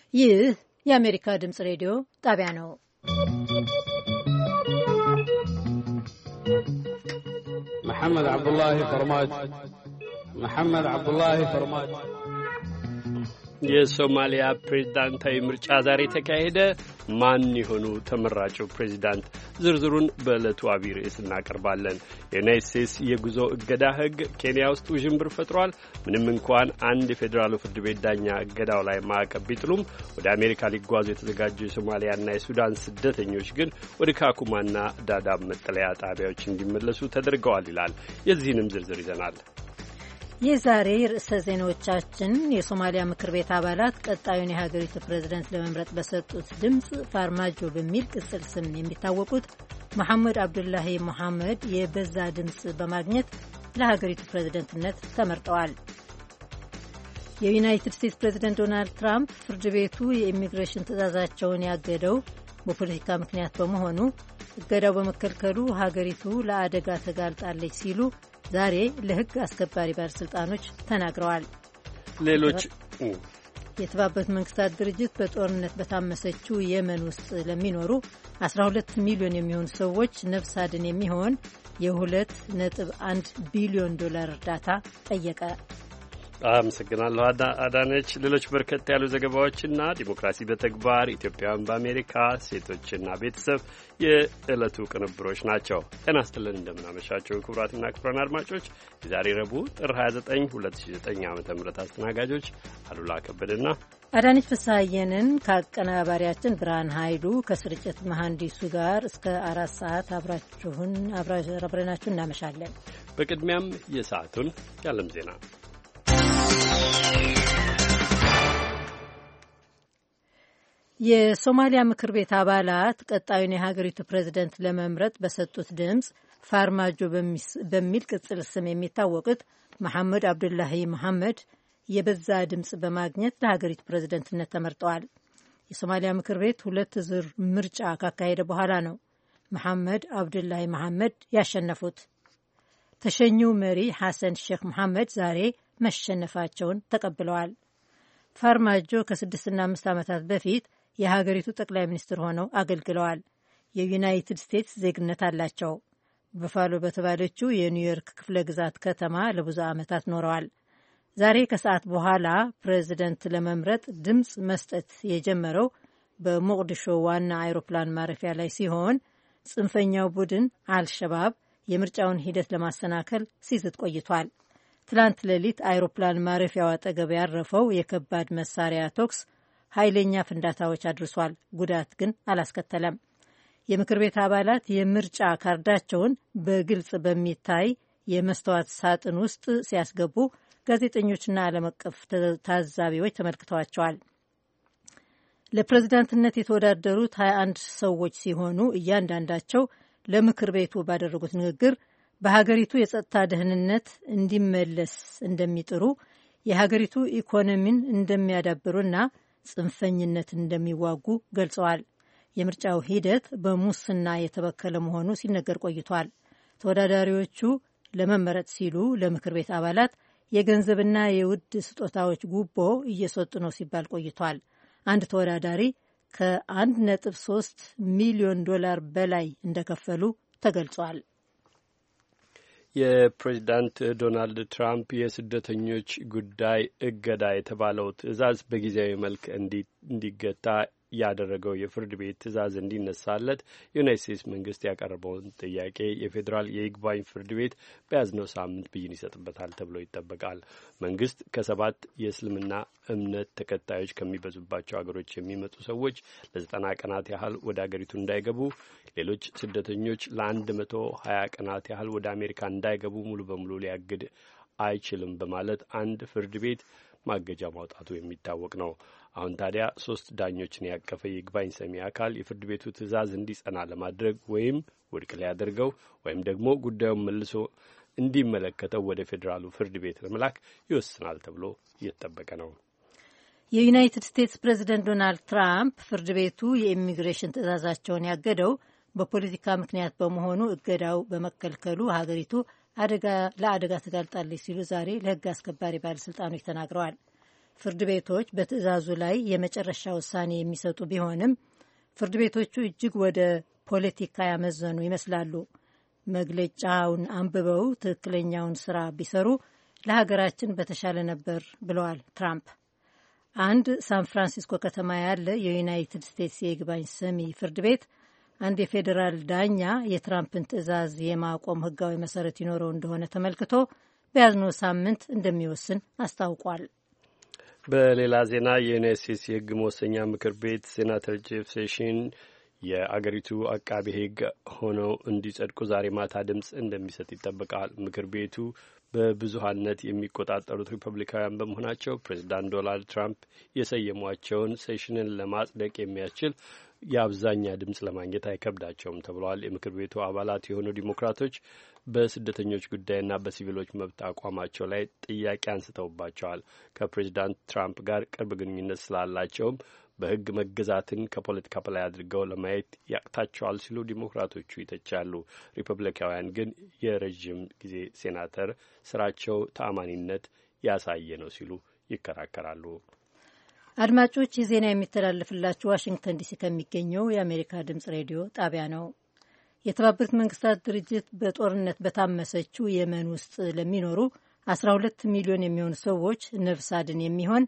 ይህ የአሜሪካ ድምፅ ሬዲዮ ጣቢያ ነው። محمد عبد الله فرماج የሶማሊያ ፕሬዝዳንታዊ ምርጫ ዛሬ ተካሄደ። ማን የሆኑ ተመራጩ ፕሬዝዳንት? ዝርዝሩን በዕለቱ አብይ ርዕስ እናቀርባለን። የዩናይት ስቴትስ የጉዞ እገዳ ሕግ ኬንያ ውስጥ ውዥንብር ፈጥሯል። ምንም እንኳን አንድ የፌዴራሉ ፍርድ ቤት ዳኛ እገዳው ላይ ማዕቀብ ቢጥሉም ወደ አሜሪካ ሊጓዙ የተዘጋጁ የሶማሊያና የሱዳን ስደተኞች ግን ወደ ካኩማና ዳዳብ መጠለያ ጣቢያዎች እንዲመለሱ ተደርገዋል ይላል። የዚህንም ዝርዝር ይዘናል። የዛሬ ርዕሰ ዜናዎቻችን የሶማሊያ ምክር ቤት አባላት ቀጣዩን የሀገሪቱ ፕሬዝደንት ለመምረጥ በሰጡት ድምፅ ፋርማጆ በሚል ቅጽል ስም የሚታወቁት መሐመድ አብዱላሂ መሐመድ የበዛ ድምፅ በማግኘት ለሀገሪቱ ፕሬዝደንትነት ተመርጠዋል። የዩናይትድ ስቴትስ ፕሬዝደንት ዶናልድ ትራምፕ ፍርድ ቤቱ የኢሚግሬሽን ትዕዛዛቸውን ያገደው በፖለቲካ ምክንያት በመሆኑ እገዳው በመከልከሉ ሀገሪቱ ለአደጋ ተጋልጣለች ሲሉ ዛሬ ለሕግ አስከባሪ ባለሥልጣኖች ተናግረዋል። ሌሎች የተባበሩት መንግስታት ድርጅት በጦርነት በታመሰችው የመን ውስጥ ለሚኖሩ 12 ሚሊዮን የሚሆኑ ሰዎች ነፍስ አድን የሚሆን የ2.1 ቢሊዮን ዶላር እርዳታ ጠየቀ። አመሰግናለሁ አዳነች። ሌሎች በርከት ያሉ ዘገባዎችና ዲሞክራሲ በተግባር ኢትዮጵያውያን በአሜሪካ ሴቶችና ቤተሰብ የዕለቱ ቅንብሮች ናቸው። ጤና ይስጥልን፣ እንደምናመሻቸው ክቡራትና ክቡራን አድማጮች የዛሬ ረቡዕ ጥር 29 2009 ዓ.ም አስተናጋጆች አሉላ ከበደና አዳነች ፍስሐየንን ከአቀናባሪያችን ብርሃን ኃይሉ ከስርጭት መሐንዲሱ ጋር እስከ 4 ሰዓት አብረናችሁ እናመሻለን። በቅድሚያም የሰዓቱን የዓለም ዜና። የሶማሊያ ምክር ቤት አባላት ቀጣዩን የሀገሪቱ ፕሬዝደንት ለመምረጥ በሰጡት ድምፅ ፋርማጆ በሚል ቅጽል ስም የሚታወቁት መሐመድ አብዱላሂ መሐመድ የበዛ ድምፅ በማግኘት ለሀገሪቱ ፕሬዝደንትነት ተመርጠዋል። የሶማሊያ ምክር ቤት 2 ዙር ምርጫ ካካሄደ በኋላ ነው መሐመድ አብዱላሂ መሐመድ ያሸነፉት። ተሸኚው መሪ ሐሰን ሼክ መሐመድ ዛሬ መሸነፋቸውን ተቀብለዋል። ፋርማጆ ከ6 እና 5 ዓመታት በፊት የሀገሪቱ ጠቅላይ ሚኒስትር ሆነው አገልግለዋል። የዩናይትድ ስቴትስ ዜግነት አላቸው። በፋሎ በተባለችው የኒውዮርክ ክፍለ ግዛት ከተማ ለብዙ ዓመታት ኖረዋል። ዛሬ ከሰዓት በኋላ ፕሬዚደንት ለመምረጥ ድምፅ መስጠት የጀመረው በሞቅዲሾ ዋና አይሮፕላን ማረፊያ ላይ ሲሆን ጽንፈኛው ቡድን አልሸባብ የምርጫውን ሂደት ለማሰናከል ሲዝት ቆይቷል። ትላንት ሌሊት አይሮፕላን ማረፊያው አጠገብ ያረፈው የከባድ መሳሪያ ተኩስ ኃይለኛ ፍንዳታዎች አድርሷል። ጉዳት ግን አላስከተለም። የምክር ቤት አባላት የምርጫ ካርዳቸውን በግልጽ በሚታይ የመስተዋት ሳጥን ውስጥ ሲያስገቡ ጋዜጠኞችና ዓለም አቀፍ ታዛቢዎች ተመልክተዋቸዋል። ለፕሬዝዳንትነት የተወዳደሩት 21 ሰዎች ሲሆኑ እያንዳንዳቸው ለምክር ቤቱ ባደረጉት ንግግር በሀገሪቱ የጸጥታ ደህንነት እንዲመለስ እንደሚጥሩ፣ የሀገሪቱ ኢኮኖሚን እንደሚያዳብሩና ጽንፈኝነትን እንደሚዋጉ ገልጸዋል። የምርጫው ሂደት በሙስና የተበከለ መሆኑ ሲነገር ቆይቷል። ተወዳዳሪዎቹ ለመመረጥ ሲሉ ለምክር ቤት አባላት የገንዘብና የውድ ስጦታዎች ጉቦ እየሰጡ ነው ሲባል ቆይቷል። አንድ ተወዳዳሪ ከ1.3 ሚሊዮን ዶላር በላይ እንደከፈሉ ተገልጿል። የፕሬዚዳንት ዶናልድ ትራምፕ የስደተኞች ጉዳይ እገዳ የተባለው ትዕዛዝ በጊዜያዊ መልክ እንዲገታ ያደረገው የፍርድ ቤት ትዕዛዝ እንዲነሳለት የዩናይት ስቴትስ መንግስት ያቀረበውን ጥያቄ የፌዴራል የይግባኝ ፍርድ ቤት በያዝነው ሳምንት ብይን ይሰጥበታል ተብሎ ይጠበቃል። መንግስት ከ7 የእስልምና እምነት ተከታዮች ከሚበዙባቸው ሀገሮች የሚመጡ ሰዎች ለ90 ቀናት ያህል ወደ አገሪቱ እንዳይገቡ፣ ሌሎች ስደተኞች ለ120 ቀናት ያህል ወደ አሜሪካ እንዳይገቡ ሙሉ በሙሉ ሊያግድ አይችልም በማለት አንድ ፍርድ ቤት ማገጃ ማውጣቱ የሚታወቅ ነው። አሁን ታዲያ 3 ዳኞችን ያቀፈ የይግባኝ ሰሚ አካል የፍርድ ቤቱ ትዕዛዝ እንዲጸና ለማድረግ ወይም ውድቅ ሊያደርገው ወይም ደግሞ ጉዳዩን መልሶ እንዲመለከተው ወደ ፌዴራሉ ፍርድ ቤት ለመላክ ይወስናል ተብሎ እየተጠበቀ ነው። የዩናይትድ ስቴትስ ፕሬዝደንት ዶናልድ ትራምፕ ፍርድ ቤቱ የኢሚግሬሽን ትዕዛዛቸውን ያገደው በፖለቲካ ምክንያት በመሆኑ እገዳው በመከልከሉ ሀገሪቱ ለአደጋ ተጋልጣለች ሲሉ ዛሬ ለሕግ አስከባሪ ባለሥልጣኖች ተናግረዋል። ፍርድ ቤቶች በትዕዛዙ ላይ የመጨረሻ ውሳኔ የሚሰጡ ቢሆንም ፍርድ ቤቶቹ እጅግ ወደ ፖለቲካ ያመዘኑ ይመስላሉ። መግለጫውን አንብበው ትክክለኛውን ስራ ቢሰሩ ለሀገራችን በተሻለ ነበር ብለዋል ትራምፕ። አንድ ሳን ፍራንሲስኮ ከተማ ያለ የዩናይትድ ስቴትስ የይግባኝ ሰሚ ፍርድ ቤት አንድ የፌዴራል ዳኛ የትራምፕን ትዕዛዝ የማቆም ሕጋዊ መሰረት ይኖረው እንደሆነ ተመልክቶ በያዝነው ሳምንት እንደሚወስን አስታውቋል። በሌላ ዜና የዩናይት ስቴትስ የሕግ መወሰኛ ምክር ቤት ሴናተር ጄፍ ሴሽን የአገሪቱ አቃቤ ሕግ ሆነው እንዲጸድቁ ዛሬ ማታ ድምፅ እንደሚሰጥ ይጠበቃል። ምክር ቤቱ በብዙሀነት የሚቆጣጠሩት ሪፐብሊካውያን በመሆናቸው ፕሬዚዳንት ዶናልድ ትራምፕ የሰየሟቸውን ሴሽንን ለማጽደቅ የሚያስችል የአብዛኛ ድምፅ ለማግኘት አይከብዳቸውም ተብሏል። የምክር ቤቱ አባላት የሆኑ ዲሞክራቶች በስደተኞች ጉዳይና በሲቪሎች መብት አቋማቸው ላይ ጥያቄ አንስተውባቸዋል። ከፕሬዚዳንት ትራምፕ ጋር ቅርብ ግንኙነት ስላላቸውም በሕግ መገዛትን ከፖለቲካ በላይ አድርገው ለማየት ያቅታቸዋል ሲሉ ዲሞክራቶቹ ይተቻሉ። ሪፐብሊካውያን ግን የረዥም ጊዜ ሴናተር ስራቸው ተአማኒነት ያሳየ ነው ሲሉ ይከራከራሉ። አድማጮች ይህ ዜና የሚተላለፍላችሁ ዋሽንግተን ዲሲ ከሚገኘው የአሜሪካ ድምጽ ሬዲዮ ጣቢያ ነው። የተባበሩት መንግስታት ድርጅት በጦርነት በታመሰችው የመን ውስጥ ለሚኖሩ 12 ሚሊዮን የሚሆኑ ሰዎች ነፍስ አድን የሚሆን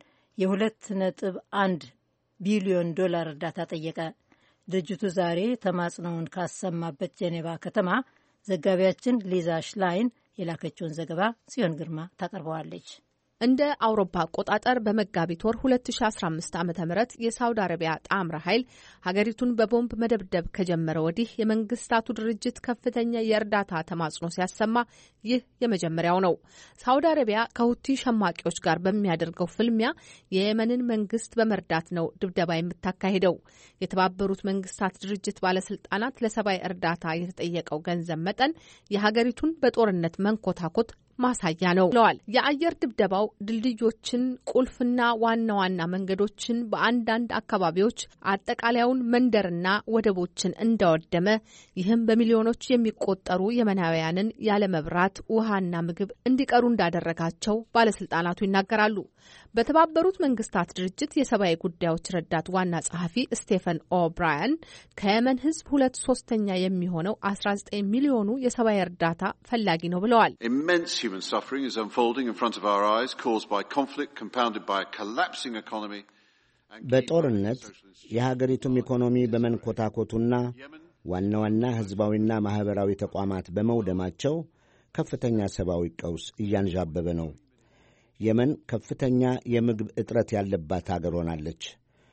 የ2.1 ቢሊዮን ዶላር እርዳታ ጠየቀ። ድርጅቱ ዛሬ ተማጽኖውን ካሰማበት ጄኔቫ ከተማ ዘጋቢያችን ሊዛ ሽላይን የላከችውን ዘገባ ጽዮን ግርማ ታቀርበዋለች። እንደ አውሮፓ አቆጣጠር በመጋቢት ወር 2015 ዓ.ም የሳውዲ አረቢያ ጣምራ ኃይል ሀገሪቱን በቦምብ መደብደብ ከጀመረ ወዲህ የመንግስታቱ ድርጅት ከፍተኛ የእርዳታ ተማጽኖ ሲያሰማ ይህ የመጀመሪያው ነው። ሳውዲ አረቢያ ከሁቲ ሸማቂዎች ጋር በሚያደርገው ፍልሚያ የየመንን መንግስት በመርዳት ነው ድብደባ የምታካሂደው። የተባበሩት መንግስታት ድርጅት ባለስልጣናት ለሰብአዊ እርዳታ የተጠየቀው ገንዘብ መጠን የሀገሪቱን በጦርነት መንኮታኮት ማሳያ ነው ብለዋል። የአየር ድብደባው ድልድዮችን፣ ቁልፍና ዋና ዋና መንገዶችን በአንዳንድ አካባቢዎች አጠቃላዩን መንደርና ወደቦችን እንዳወደመ፣ ይህም በሚሊዮኖች የሚቆጠሩ የመናውያንን ያለ መብራት፣ ውሃና ምግብ እንዲቀሩ እንዳደረጋቸው ባለስልጣናቱ ይናገራሉ። በተባበሩት መንግስታት ድርጅት የሰብአዊ ጉዳዮች ረዳት ዋና ጸሐፊ ስቴፈን ኦብራያን ከየመን ህዝብ 2/3 የሚሆነው 19 ሚሊዮኑ የሰብአዊ እርዳታ ፈላጊ ነው ብለዋል። Human suffering is unfolding in front of our eyes, caused by conflict, compounded by a collapsing economy. በጦርነት የሀገሪቱም ኢኮኖሚ በመንኮታኮቱና ዋና ዋና ህዝባዊና ማኅበራዊ ተቋማት በመውደማቸው ከፍተኛ ሰብአዊ ቀውስ እያንዣበበ ነው። የመን ከፍተኛ የምግብ እጥረት ያለባት አገር ሆናለች።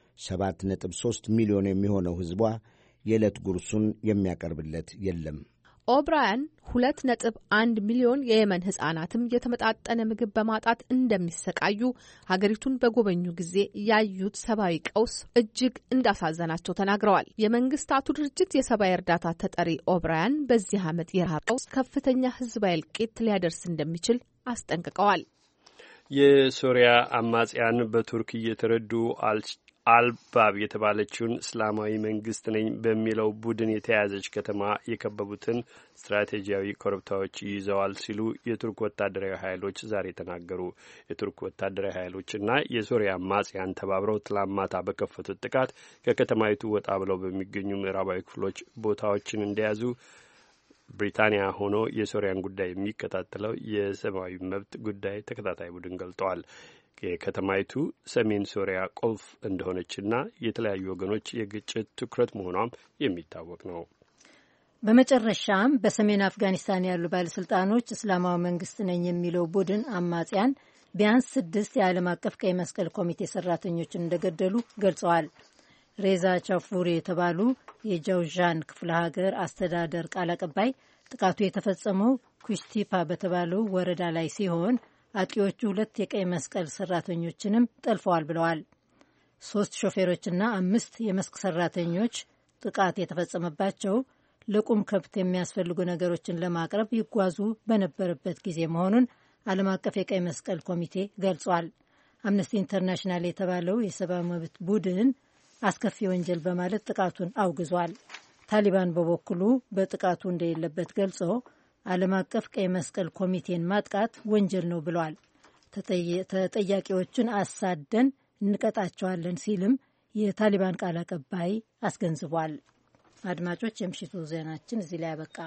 7.3 ሚሊዮን የሚሆነው ህዝቧ የዕለት ጉርሱን የሚያቀርብለት የለም። ኦብራያን 2.1 ሚሊዮን የየመን ህጻናትም የተመጣጠነ ምግብ በማጣት እንደሚሰቃዩ ሀገሪቱን በጎበኙ ጊዜ ያዩት ሰብአዊ ቀውስ እጅግ እንዳሳዘናቸው ተናግረዋል። የመንግስታቱ ድርጅት የሰብአዊ እርዳታ ተጠሪ ኦብራያን በዚህ ዓመት የረሃብ ቀውስ ከፍተኛ ህዝባዊ እልቂት ሊያደርስ እንደሚችል አስጠንቅቀዋል። የሶሪያ አማጽያን በቱርክ እየተረዱ አልባብ የተባለችውን እስላማዊ መንግስት ነኝ በሚለው ቡድን የተያዘች ከተማ የከበቡትን ስትራቴጂያዊ ኮረብታዎች ይዘዋል ሲሉ የቱርክ ወታደራዊ ኃይሎች ዛሬ ተናገሩ። የቱርክ ወታደራዊ ኃይሎችና የሶሪያ አማጽያን ተባብረው ትላንት ማታ በከፈቱት ጥቃት ከከተማይቱ ወጣ ብለው በሚገኙ ምዕራባዊ ክፍሎች ቦታዎችን እንደያዙ ብሪታንያ ሆኖ የሶሪያን ጉዳይ የሚከታተለው የሰብአዊ መብት ጉዳይ ተከታታይ ቡድን ገልጠዋል። የከተማይቱ ሰሜን ሶሪያ ቁልፍ እንደሆነችና የተለያዩ ወገኖች የግጭት ትኩረት መሆኗም የሚታወቅ ነው። በመጨረሻም በሰሜን አፍጋኒስታን ያሉ ባለስልጣኖች እስላማዊ መንግስት ነኝ የሚለው ቡድን አማጽያን ቢያንስ 6 የዓለም አቀፍ ቀይ መስቀል ኮሚቴ ሰራተኞችን እንደገደሉ ገልጸዋል። ሬዛ ቻፉሪ የተባሉ የጃውዣን ክፍለ ሀገር አስተዳደር ቃል አቀባይ ጥቃቱ የተፈጸመው ኩሽቲፓ በተባለው ወረዳ ላይ ሲሆን አጥቂዎቹ 2 የቀይ መስቀል ሰራተኞችንም ጠልፈዋል ብለዋል። 3 ሾፌሮችና 5 የመስክ ሰራተኞች ጥቃት የተፈጸመባቸው ለቁም ከብት የሚያስፈልጉ ነገሮችን ለማቅረብ ይጓዙ በነበረበት ጊዜ መሆኑን ዓለም አቀፍ የቀይ መስቀል ኮሚቴ ገልጿል። አምነስቲ ኢንተርናሽናል የተባለው የሰብአዊ መብት ቡድን አስከፊ ወንጀል በማለት ጥቃቱን አውግዟል። ታሊባን በበኩሉ በጥቃቱ እንደሌለበት ገልጾ ዓለም አቀፍ ቀይ መስቀል ኮሚቴን ማጥቃት ወንጀል ነው ብሏል። ተጠያቂዎችን አሳደን እንቀጣቸዋለን ሲልም የታሊባን ቃል አቀባይ አስገንዝቧል። አድማጮች፣ የምሽቱ ዜናችን እዚህ ላይ ያበቃ።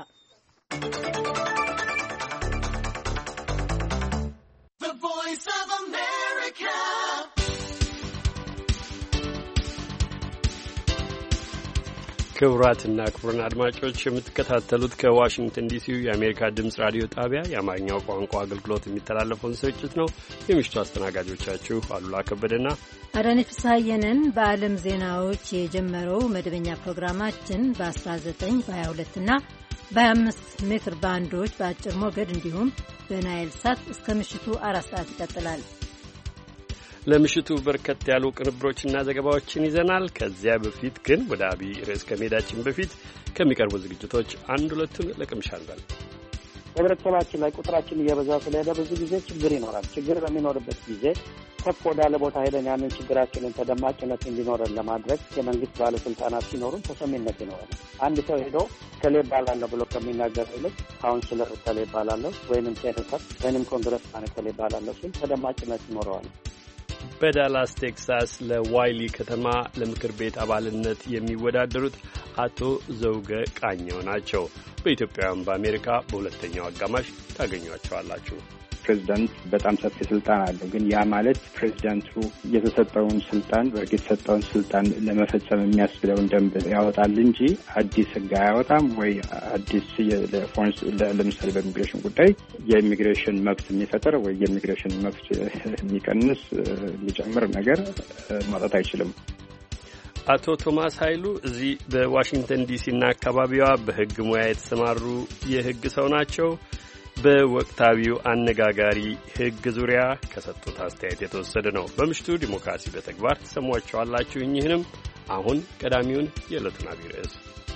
ክቡራትና ክቡራን አድማጮች የምትከታተሉት ከዋሽንግተን ዲሲው የአሜሪካ ድምፅ ራዲዮ ጣቢያ የአማርኛው ቋንቋ አገልግሎት የሚተላለፈውን ስርጭት ነው። የምሽቱ አስተናጋጆቻችሁ አሉላ ከበደና አዳነች ፍስሐየንን። በዓለም ዜናዎች የጀመረው መደበኛ ፕሮግራማችን በ19 በ22ና በ25 ሜትር ባንዶች በአጭር ሞገድ እንዲሁም በናይል ሳት እስከ ምሽቱ 4 ሰዓት ይቀጥላል። ለምሽቱ በርከት ያሉ ቅንብሮችና ዘገባዎችን ይዘናል። ከዚያ በፊት ግን ወደ አብይ ርዕስ ከመሄዳችን በፊት ከሚቀርቡ ዝግጅቶች አንድ ሁለቱን ለቅምሻ እንበል። ህብረተሰባችን ላይ ቁጥራችን እየበዛ ስለሄደ ብዙ ጊዜ ችግር ይኖራል። ችግር በሚኖርበት ጊዜ ከፍ ወዳለ ቦታ ሄደን ያንን ችግራችንን ተደማጭነት እንዲኖረን ለማድረግ የመንግስት ባለስልጣናት ሲኖሩን ተሰሚነት ይኖራል። አንድ ሰው ሄዶ ከሌ ባላለሁ ብሎ ከሚናገር ይልቅ ካውንስለር ከሌ ባላለሁ ወይንም ሴኔተር ወይንም ኮንግረስማን ከሌ ባላለሁ ሲል ተደማጭነት ይኖረዋል። በዳላስ ቴክሳስ ለዋይሊ ከተማ ለምክር ቤት አባልነት የሚወዳደሩት አቶ ዘውገ ቃኘው ናቸው። በኢትዮጵያውያን በአሜሪካ በሁለተኛው አጋማሽ ታገኟቸዋላችሁ። ፕሬዚዳንት በጣም ሰፊ ስልጣን አለው። ግን ያ ማለት ፕሬዚዳንቱ የተሰጠውን ስልጣን የተሰጠውን ስልጣን ለመፈጸም የሚያስችለውን ደንብ ያወጣል እንጂ አዲስ ሕግ አያወጣም ወይ አዲስ ለምሳሌ በኢሚግሬሽን ጉዳይ የኢሚግሬሽን መብት የሚፈጥር ወይ የኢሚግሬሽን መብት የሚቀንስ የሚጨምር ነገር ማውጣት አይችልም። አቶ ቶማስ ኃይሉ እዚህ በዋሽንግተን ዲሲና አካባቢዋ በሕግ ሙያ የተሰማሩ የሕግ ሰው ናቸው። በወቅታዊው አነጋጋሪ ሕግ ዙሪያ ከሰጡት አስተያየት የተወሰደ ነው። በምሽቱ ዲሞክራሲ በተግባር ተሰሟቸዋላችሁ። እኚህንም አሁን ቀዳሚውን የዕለቱን አብይ ርዕስ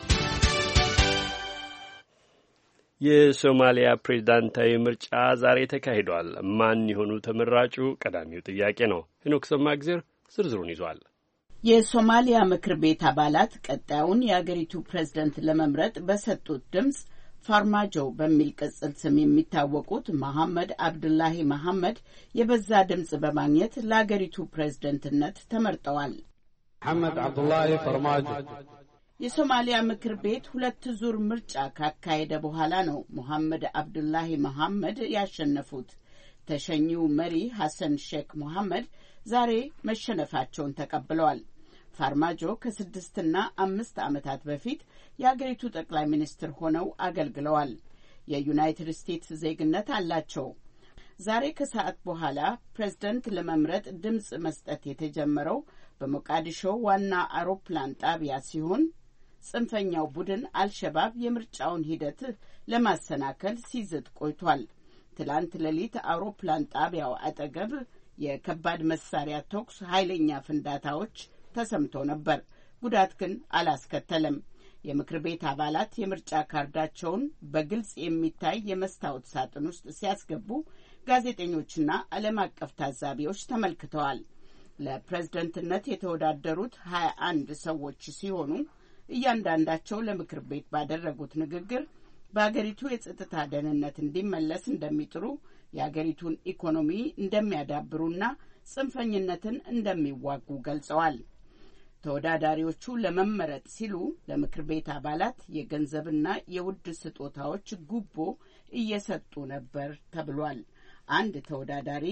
የሶማሊያ ፕሬዝዳንታዊ ምርጫ ዛሬ ተካሂዷል። ማን የሆኑ ተመራጩ? ቀዳሚው ጥያቄ ነው። ሄኖክ ሰማእግዜር ዝርዝሩን ይዟል። የሶማሊያ ምክር ቤት አባላት ቀጣዩን የአገሪቱ ፕሬዝዳንት ለመምረጥ በሰጡት ድምፅ ፋርማጆ በሚል ቅጽል ስም የሚታወቁት መሐመድ አብዱላሂ መሐመድ የበዛ ድምጽ በማግኘት ለአገሪቱ ፕሬዝደንትነት ተመርጠዋል። መሐመድ አብዱላሂ ፋርማጆ የሶማሊያ ምክር ቤት 2 ዙር ምርጫ ካካሄደ በኋላ ነው መሐመድ አብዱላሂ መሐመድ ያሸነፉት። ተሸኚው መሪ ሐሰን ሼክ መሐመድ ዛሬ መሸነፋቸውን ተቀብለዋል። ፋርማጆ ከ6 እና 5 ዓመታት በፊት የአገሪቱ ጠቅላይ ሚኒስትር ሆነው አገልግለዋል። የዩናይትድ ስቴትስ ዜግነት አላቸው። ዛሬ ከሰዓት በኋላ ፕሬዝደንት ለመምረጥ ድምጽ መስጠት የተጀመረው በሞቃዲሾ ዋና አውሮፕላን ጣቢያ ሲሆን ጽንፈኛው ቡድን አልሸባብ የምርጫውን ሂደት ለማሰናከል ሲዝት ቆይቷል። ትላንት ሌሊት አውሮፕላን ጣቢያው አጠገብ የከባድ መሳሪያ ተኩስ፣ ኃይለኛ ፍንዳታዎች ተሰምቶ ነበር። ጉዳት ግን አላስከተለም። የምክር ቤት አባላት የምርጫ ካርዳቸውን በግልጽ የሚታይ የመስታወት ሳጥን ውስጥ ሲያስገቡ ጋዜጠኞችና ዓለም አቀፍ ታዛቢዎች ተመልክተዋል። ለፕሬዝደንትነት የተወዳደሩት 21 ሰዎች ሲሆኑ እያንዳንዳቸው ለምክር ቤት ባደረጉት ንግግር በአገሪቱ የጸጥታ ደህንነት እንዲመለስ እንደሚጥሩ፣ የአገሪቱን ኢኮኖሚ እንደሚያዳብሩና ጽንፈኝነትን እንደሚዋጉ ገልጸዋል። ተወዳዳሪዎቹ ለመመረጥ ሲሉ ለምክር ቤት አባላት የገንዘብና የውድ ስጦታዎች ጉቦ እየሰጡ ነበር ተብሏል። አንድ ተወዳዳሪ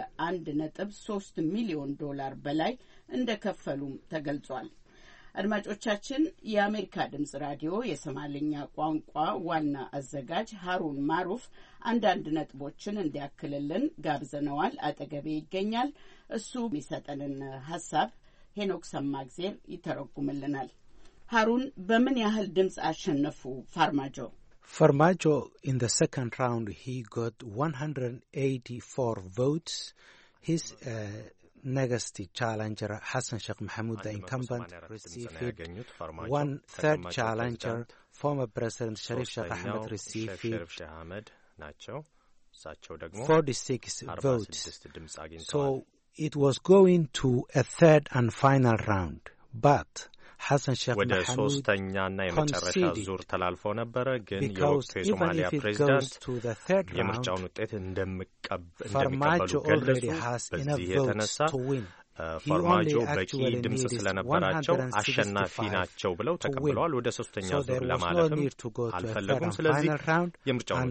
ከ1.3 ሚሊዮን ዶላር በላይ እንደከፈሉም ተገልጿል። አድማጮቻችን፣ የአሜሪካ ድምጽ ራዲዮ የሶማሌኛ ቋንቋ ዋና አዘጋጅ ሀሩን ማሩፍ አንዳንድ ነጥቦችን እንዲያክልልን ጋብዘነዋል። አጠገቤ ይገኛል። እሱ የሚሰጠንን ሀሳብ ሄኖክ ሰማእግዜር ይተረጉምልናል። ሀሩን፣ በምን ያህል ድምጽ አሸነፉ ፋርማጆ? Farmajo, in the second round, he got 184 votes. His next challenger, Hassan Sheikh Mohamud, the incumbent, received 1/3. Challenger, former President Sharif Sheikh Ahmed, received 46 votes. So it was going to a third and final round. But ወደ ሶስተኛና የመጨረሻ ዙር ተላልፎ ነበረ። ግን የወቅቱ የሶማሊያ ፕሬዚዳንት የምርጫውን ውጤት እንደሚቀበሉ ገለጹ። በዚህ የተነሳ ፋርማጆ በቂ ድምፅ ስለነበራቸው አሸናፊ ናቸው ብለው ተቀብለዋል። ወደ ሶስተኛው ዙር ለማለፍም አልፈለጉም። ስለዚህ የምርጫውን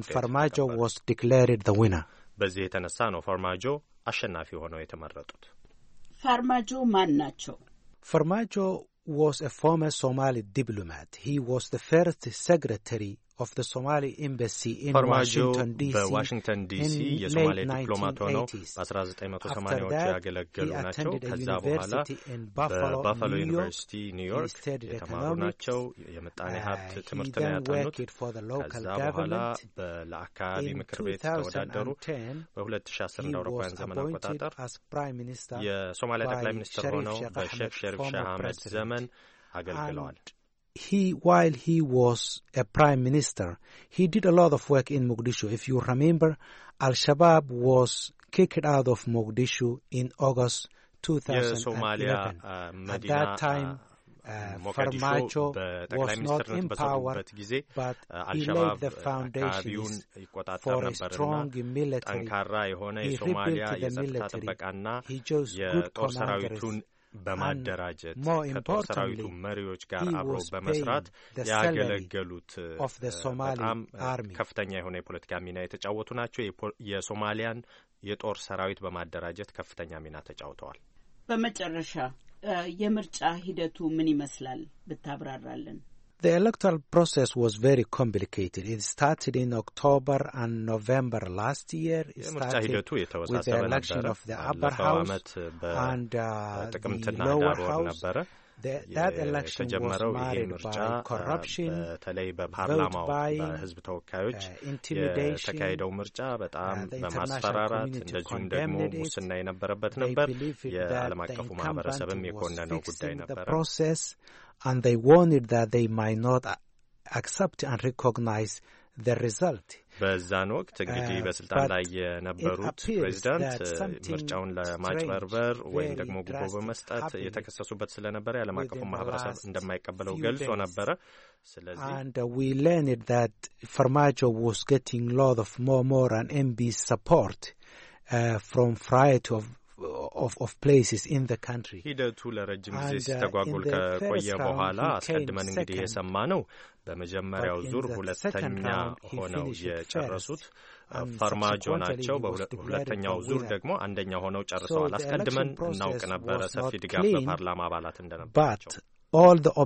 ውጤት በዚህ የተነሳ ነው ፋርማጆ አሸናፊ ሆነው የተመረጡት። ፋርማጆ ማን ናቸው? Farmajo was a former Somali diplomat. He was the first secretary of the Somali embassy in Washington DC. በዋሽንግተን ዲሲ የሶማሌ ዲፕሎማት ሆነው በ1980ዎቹ ያገለገሉ ናቸው። ከዛ በኋላ በባፋሎ ዩኒቨርሲቲ ኒውዮርክ የተማሩ ናቸው። የምጣኔ ሀብት ትምህርት ነው ያጠኑት። ከዛ በኋላ ለአካባቢ ምክር ቤት ተወዳደሩ። በ2010 እንደ አውሮፓውያን ዘመን አቆጣጠር የሶማሊያ ጠቅላይ ሚኒስትር ሆነው በሼክ ሸሪፍ ሻህ አህመድ ዘመን አገልግለዋል። While he was a prime minister, he did a lot of work in Mogadishu. If you remember, Al-Shabaab was kicked out of Mogadishu in August 2011. At that time, Farmajo was not in power, but he laid the foundations for a strong military. He rebuilt the military. He chose good commanders. በማደራጀት ከጦር ሰራዊቱ መሪዎች ጋር አብረው በመስራት ያገለገሉት በጣም ከፍተኛ የሆነ የፖለቲካ ሚና የተጫወቱ ናቸው። የሶማሊያን የጦር ሰራዊት በማደራጀት ከፍተኛ ሚና ተጫውተዋል። በመጨረሻ የምርጫ ሂደቱ ምን ይመስላል ብታብራራለን? The electoral process was very complicated. It started in October and November last year. It started with the election of the upper house and the lower house. That election was marred by corruption, vote buying, intimidation, the international community condemned it. They believed that the incumbent was fixing the process, and they warned that they might not accept and recognize the result. በዛን ወቅት እንግዲህ በስልጣን ላይ የነበሩት ፕሬዚዳንት ምርጫውን ለማጭበርበር ወይም ደግሞ ጉቦ በመስጠት የተከሰሱበት ስለነበረ የዓለም አቀፉ ማህበረሰብ እንደማይቀበለው ገልጾ ነበረ። ስለዚህ and we learned that Farmajo was getting a lot of more and MB support from variety of places in the country. ሂደቱ ለረጅም ጊዜ ሲተጓጎል ከቆየ በኋላ አስቀድመን እንግዲህ የሰማ ነው። በመጀመሪያው ዙር ሁለተኛ ሆነው የጨረሱት ፋርማጆ ናቸው። በሁለተኛው ዙር ደግሞ አንደኛ ሆነው ጨርሰዋል። አስቀድመን እናውቅ ነበረ ሰፊ ድጋፍ በፓርላማ አባላት እንደነበራቸው። But all the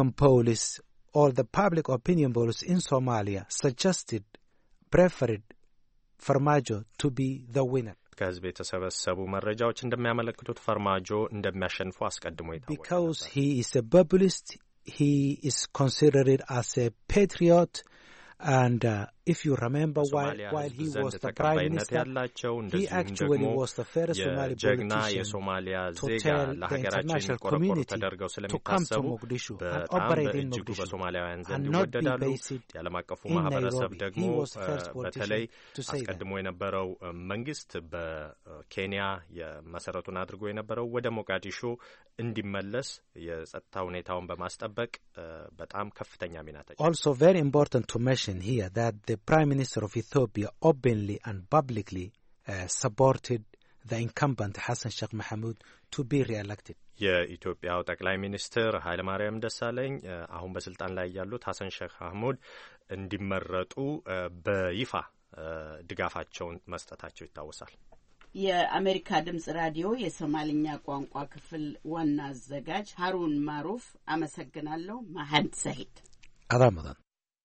public opinion polls in Somalia preferred Farmajo to be the winner. ከህዝብ የተሰበሰቡ መረጃዎች እንደሚያመለክቱት ፋርማጆ እንደሚያሸንፉ አስቀድሞ ይታወቃል። Because he is a populist, he is considered as a patriot, and if you remember while he was the prime minister, he actually was the first Somali politician to tell the international community to come to Mogadishu and operate in Mogadishu and not be based in Nairobi. He was the first politician to say that. አስቀድሞ የነበረው መንግስት በኬንያ የመሰረቱን አድርጎ የነበረው ወደ ሞቃዲሾ እንዲመለስ የጸጥታ ሁኔታውን በማስጠበቅ በጣም ከፍተኛ ሚና ተጫውቷል። Also very important to mention here that the Prime Minister of Ethiopia openly and publicly supported the incumbent Hassan Sheikh Mohamud to be re-elected. የኢትዮጵያው ጠቅላይ ሚኒስትር ኃይለማርያም ደሳለኝ አሁን በስልጣን ላይ ያሉት ሐሰን ሼክ መሐሙድ እንዲመረጡ በይፋ ድጋፋቸውን መስጠታቸው ይታወሳል። የአሜሪካ ድምጽ ራዲዮ የሶማሊኛ ቋንቋ ክፍል ዋና አዘጋጅ ሃሩን ማሩፍ አመሰግናለሁ። መሐመድ ሰሂድ አዳመጣን።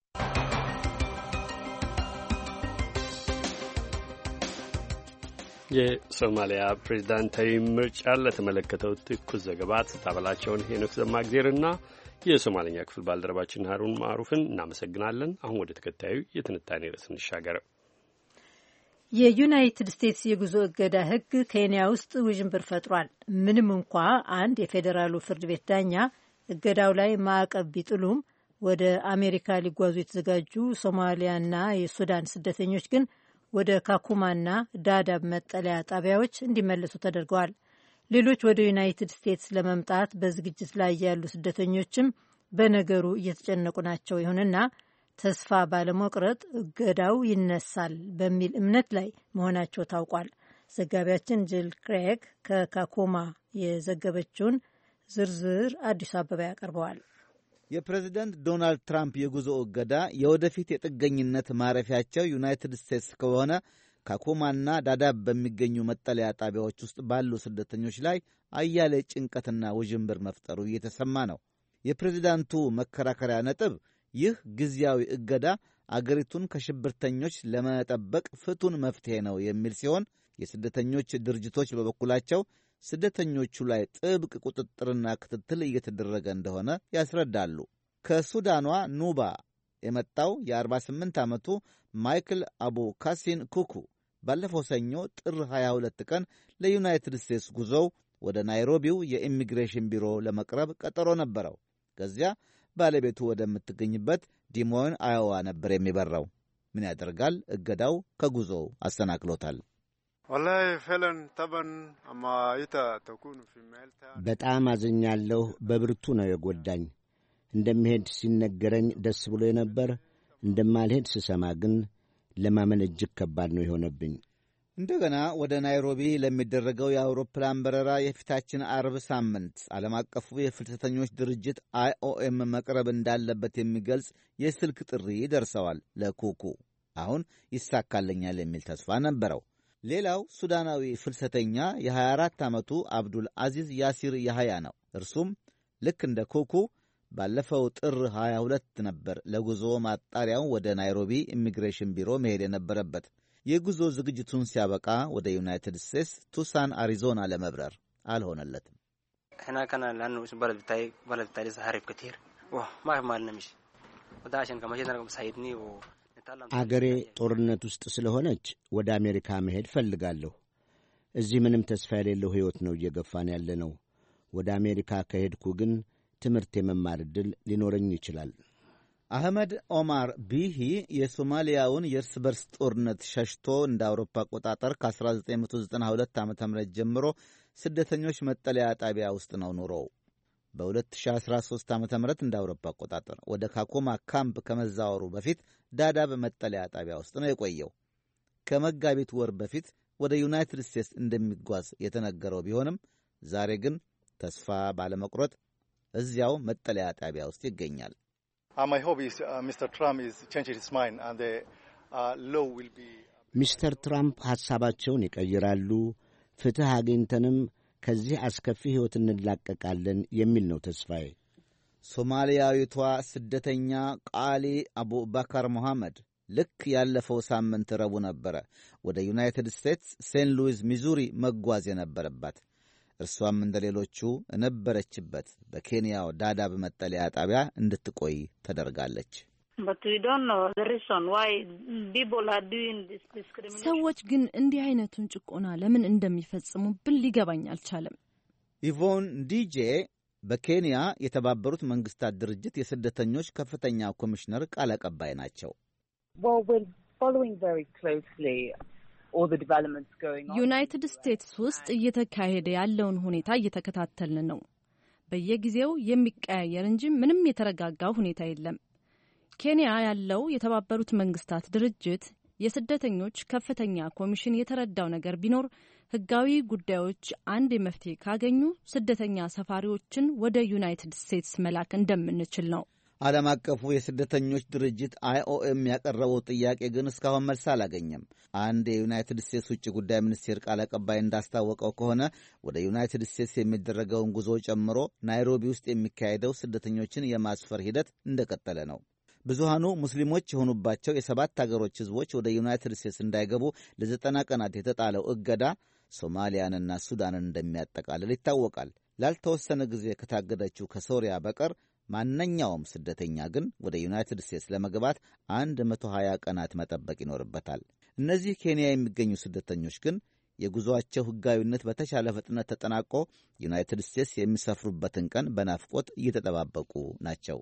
የሶማሊያ ፕሬዝዳንታዊ ምርጫ ለተመለከተው ትኩስ ዘገባ ስታበላቸውን ሄኖክ ዘማግዜርና የሶማሊኛ ክፍል ባልደረባችን ሃሩን ማሩፍን እናመሰግናለን። አሁን ወደ ተከታዩ የትንታኔ ርዕስ እንሻገር። የዩናይትድ ስቴትስ የጉዞ እገዳ ሕግ ኬንያ ውስጥ ውዥንብር ፈጥሯል። ምንም እንኳ አንድ የፌዴራሉ ፍርድ ቤት ዳኛ እገዳው ላይ ማዕቀብ ቢጥሉም ወደ አሜሪካ ሊጓዙ የተዘጋጁ ሶማሊያና የሱዳን ስደተኞች ግን ወደ ካኩማና ዳዳብ መጠለያ ጣቢያዎች እንዲመለሱ ተደርገዋል። ሌሎች ወደ ዩናይትድ ስቴትስ ለመምጣት በዝግጅት ላይ ያሉ ስደተኞችም በነገሩ እየተጨነቁ ናቸው። ይሁንና ተስፋ ባለመቁረጥ እገዳው ይነሳል በሚል እምነት ላይ መሆናቸው ታውቋል። ዘጋቢያችን ጅል ክሬግ ከካኮማ የዘገበችውን ዝርዝር አዲሱ አበባ ያቀርበዋል። የፕሬዝደንት ዶናልድ ትራምፕ የጉዞ እገዳ የወደፊት የጥገኝነት ማረፊያቸው ዩናይትድ ስቴትስ ከሆነ ካኮማና ዳዳብ በሚገኙ መጠለያ ጣቢያዎች ውስጥ ባሉ ስደተኞች ላይ አያሌ ጭንቀትና ውዥንብር መፍጠሩ እየተሰማ ነው። የፕሬዝዳንቱ መከራከሪያ ነጥብ ይህ ጊዜያዊ እገዳ አገሪቱን ከሽብርተኞች ለመጠበቅ ፍቱን መፍትሔ ነው የሚል ሲሆን የስደተኞች ድርጅቶች በበኩላቸው ስደተኞቹ ላይ ጥብቅ ቁጥጥርና ክትትል እየተደረገ እንደሆነ ያስረዳሉ። ከሱዳኗ ኑባ የመጣው የ48 ዓመቱ ማይክል አቡ ካሲን ኩኩ ባለፈው ሰኞ ጥር 22 ቀን ለዩናይትድ ስቴትስ ጉዞው ወደ ናይሮቢው የኢሚግሬሽን ቢሮ ለመቅረብ ቀጠሮ ነበረው። ከዚያ ባለቤቱ ወደምትገኝበት ዲሞይን አዮዋ ነበር የሚበራው። ምን ያደርጋል፣ እገዳው ከጉዞው አሰናክሎታል። በጣም አዝኛለሁ። በብርቱ ነው የጎዳኝ። እንደምሄድ ሲነገረኝ ደስ ብሎ ነበር። እንደማልሄድ ስሰማ ግን ለማመን እጅግ ከባድ ነው የሆነብኝ። እንደገና ወደ ናይሮቢ ለሚደረገው የአውሮፕላን በረራ የፊታችን አርብ ሳምንት ዓለም አቀፉ የፍልሰተኞች ድርጅት IOM መቅረብ እንዳለበት የሚገልጽ የስልክ ጥሪ ደርሰዋል ለኩኩ። አሁን ይሳካለኛል የሚል ተስፋ ነበረው። ሌላው ሱዳናዊ ፍልሰተኛ የ24 ዓመቱ አብዱል አዚዝ ያሲር ያህያ ነው። እርሱም ልክ እንደ ኩኩ ባለፈው ጥር 22 ነበር ለጉዞ ማጣሪያው ወደ ናይሮቢ ኢሚግሬሽን ቢሮ መሄድ የነበረበት። የጉዞ ዝግጅቱን ሲያበቃ ወደ ዩናይትድ ስቴትስ ቱሳን አሪዞና ለመብረር አልሆነለትም። አገሬ ጦርነት ውስጥ ስለሆነች ወደ አሜሪካ መሄድ ፈልጋለሁ። እዚህ ምንም ተስፋ የሌለው ሕይወት ነው እየገፋን ያለ ነው። ወደ አሜሪካ ከሄድኩ ግን ትምህርት የመማር ዕድል ሊኖረኝ ይችላል። አህመድ ኦማር ቢሂ የሶማሊያውን የእርስ በርስ ጦርነት ሸሽቶ እንደ አውሮፓ አቆጣጠር ከ1992 ዓ ም ጀምሮ ስደተኞች መጠለያ ጣቢያ ውስጥ ነው ኑሮው። በ2013 ዓ ም እንደ አውሮፓ አቆጣጠር ወደ ካኮማ ካምፕ ከመዛወሩ በፊት ዳዳብ መጠለያ ጣቢያ ውስጥ ነው የቆየው። ከመጋቢት ወር በፊት ወደ ዩናይትድ ስቴትስ እንደሚጓዝ የተነገረው ቢሆንም ዛሬ ግን ተስፋ ባለመቁረጥ እዚያው መጠለያ ጣቢያ ውስጥ ይገኛል። ሚስተር ትራምፕ ሐሳባቸውን ይቀይራሉ፣ ፍትሕ አግኝተንም ከዚህ አስከፊ ሕይወት እንላቀቃለን የሚል ነው ተስፋዬ። ሶማሊያዊቷ ስደተኛ ቃሊ አቡበከር መሐመድ ልክ ያለፈው ሳምንት ረቡዕ ነበረ ወደ ዩናይትድ ስቴትስ ሴንት ሉዊስ ሚዙሪ መጓዝ የነበረባት። እርሷም እንደ ሌሎቹ እነበረችበት በኬንያው ዳዳብ መጠለያ ጣቢያ እንድትቆይ ተደርጋለች። ሰዎች ግን እንዲህ አይነቱን ጭቆና ለምን እንደሚፈጽሙብን ሊገባኝ አልቻለም። ኢቮን ዲጄ በኬንያ የተባበሩት መንግስታት ድርጅት የስደተኞች ከፍተኛ ኮሚሽነር ቃል አቀባይ ናቸው። ዩናይትድ ስቴትስ ውስጥ እየተካሄደ ያለውን ሁኔታ እየተከታተልን ነው። በየጊዜው የሚቀያየር እንጂ ምንም የተረጋጋ ሁኔታ የለም። ኬንያ ያለው የተባበሩት መንግስታት ድርጅት የስደተኞች ከፍተኛ ኮሚሽን የተረዳው ነገር ቢኖር ሕጋዊ ጉዳዮች አንድ መፍትሄ ካገኙ ስደተኛ ሰፋሪዎችን ወደ ዩናይትድ ስቴትስ መላክ እንደምንችል ነው። ዓለም አቀፉ የስደተኞች ድርጅት IOM ያቀረበው ጥያቄ ግን እስካሁን መልስ አላገኘም። አንድ የዩናይትድ ስቴትስ ውጭ ጉዳይ ሚኒስቴር ቃል አቀባይ እንዳስታወቀው ከሆነ ወደ ዩናይትድ ስቴትስ የሚደረገውን ጉዞ ጨምሮ ናይሮቢ ውስጥ የሚካሄደው ስደተኞችን የማስፈር ሂደት እንደቀጠለ ነው። ብዙሃኑ ሙስሊሞች የሆኑባቸው የ7 አገሮች ሕዝቦች ወደ ዩናይትድ ስቴትስ እንዳይገቡ ለ90 ቀናት የተጣለው እገዳ ሶማሊያንና ሱዳንን እንደሚያጠቃልል ይታወቃል። ላልተወሰነ ጊዜ ከታገደችው ከሶሪያ በቀር ማንኛውም ስደተኛ ግን ወደ ዩናይትድ ስቴትስ ለመግባት 120 ቀናት መጠበቅ ይኖርበታል። እነዚህ ኬንያ የሚገኙ ስደተኞች ግን የጉዞአቸው ሕጋዊነት በተቻለ ፍጥነት ተጠናቆ ዩናይትድ ስቴትስ የሚሰፍሩበትን ቀን በናፍቆት እየተጠባበቁ ናቸው።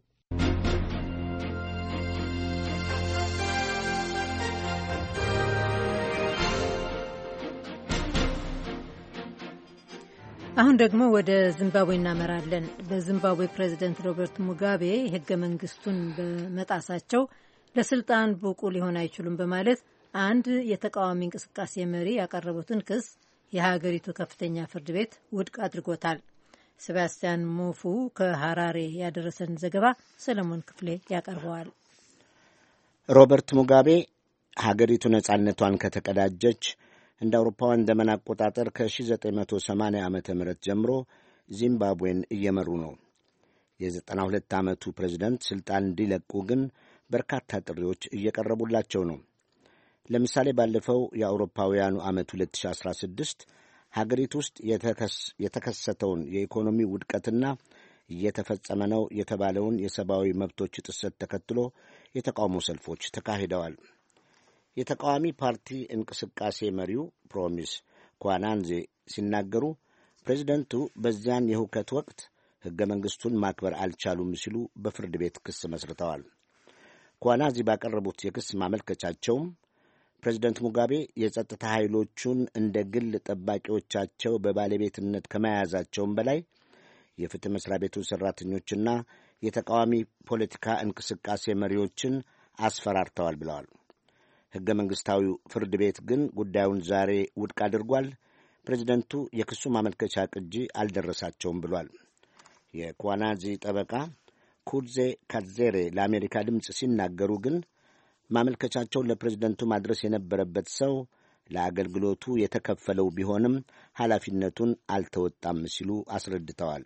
አሁን ደግሞ ወደ ዚምባብዌ እናመራለን። በዚምባብዌ ፕሬዚደንት ሮበርት ሙጋቤ ህገ መንግስቱን በመጣሳቸው ለስልጣን ብቁ ሊሆን አይችሉም በማለት አንድ የተቃዋሚ እንቅስቃሴ መሪ ያቀረቡትን ክስ የሀገሪቱ ከፍተኛ ፍርድ ቤት ውድቅ አድርጎታል። ሴባስቲያን ሞፉ ከሐራሬ ያደረሰን ዘገባ ሰለሞን ክፍሌ ያቀርበዋል። ሮበርት ሙጋቤ ሀገሪቱ ነጻነቷን ከተቀዳጀች እንደ አውሮፓውያን ዘመን አቆጣጠር ከ1980 ዓመተ ምህረት ጀምሮ ዚምባብዌን እየመሩ ነው። የ92 ዓመቱ ፕሬዝዳንት ስልጣን እንዲለቁ ግን በርካታ ጥሪዎች እየቀረቡላቸው ነው። ለምሳሌ ባለፈው የአውሮፓውያኑ ዓመት 2016 ሀገሪቱ ውስጥ የተከሰተውን የኢኮኖሚ ውድቀትና እየተፈጸመ ነው የተባለውን የሰብአዊ መብቶች ጥሰት ተከትሎ የተቃውሞ ሰልፎች ተካሂደዋል። የተቃዋሚ ፓርቲ እንቅስቃሴ መሪው ፕሮሚስ ኳናንዜ ሲናገሩ ፕሬዚደንቱ በዚያን የሁከት ወቅት ሕገ መንግሥቱን ማክበር አልቻሉም ሲሉ በፍርድ ቤት ክስ መስርተዋል። ኳናንዜ ባቀረቡት የክስ ማመልከቻቸውም ፕሬዚደንት ሙጋቤ የጸጥታ ኃይሎቹን እንደ ግል ጠባቂዎቻቸው በባለቤትነት ከመያዛቸውም በላይ የፍትሕ መሥሪያ ቤቱ ሠራተኞችና የተቃዋሚ ፖለቲካ እንቅስቃሴ መሪዎችን አስፈራርተዋል ብለዋል። ሕገ መንግሥታዊው ፍርድ ቤት ግን ጉዳዩን ዛሬ ውድቅ አድርጓል። ፕሬዚደንቱ የክሱ ማመልከቻ ቅጂ አልደረሳቸውም ብሏል። የኳናዚ ጠበቃ ኩድዜ ካዜሬ ለአሜሪካ ድምፅ ሲናገሩ ግን ማመልከቻቸውን ለፕሬዝደንቱ ማድረስ የነበረበት ሰው ለአገልግሎቱ የተከፈለው ቢሆንም ኃላፊነቱን አልተወጣም ሲሉ አስረድተዋል።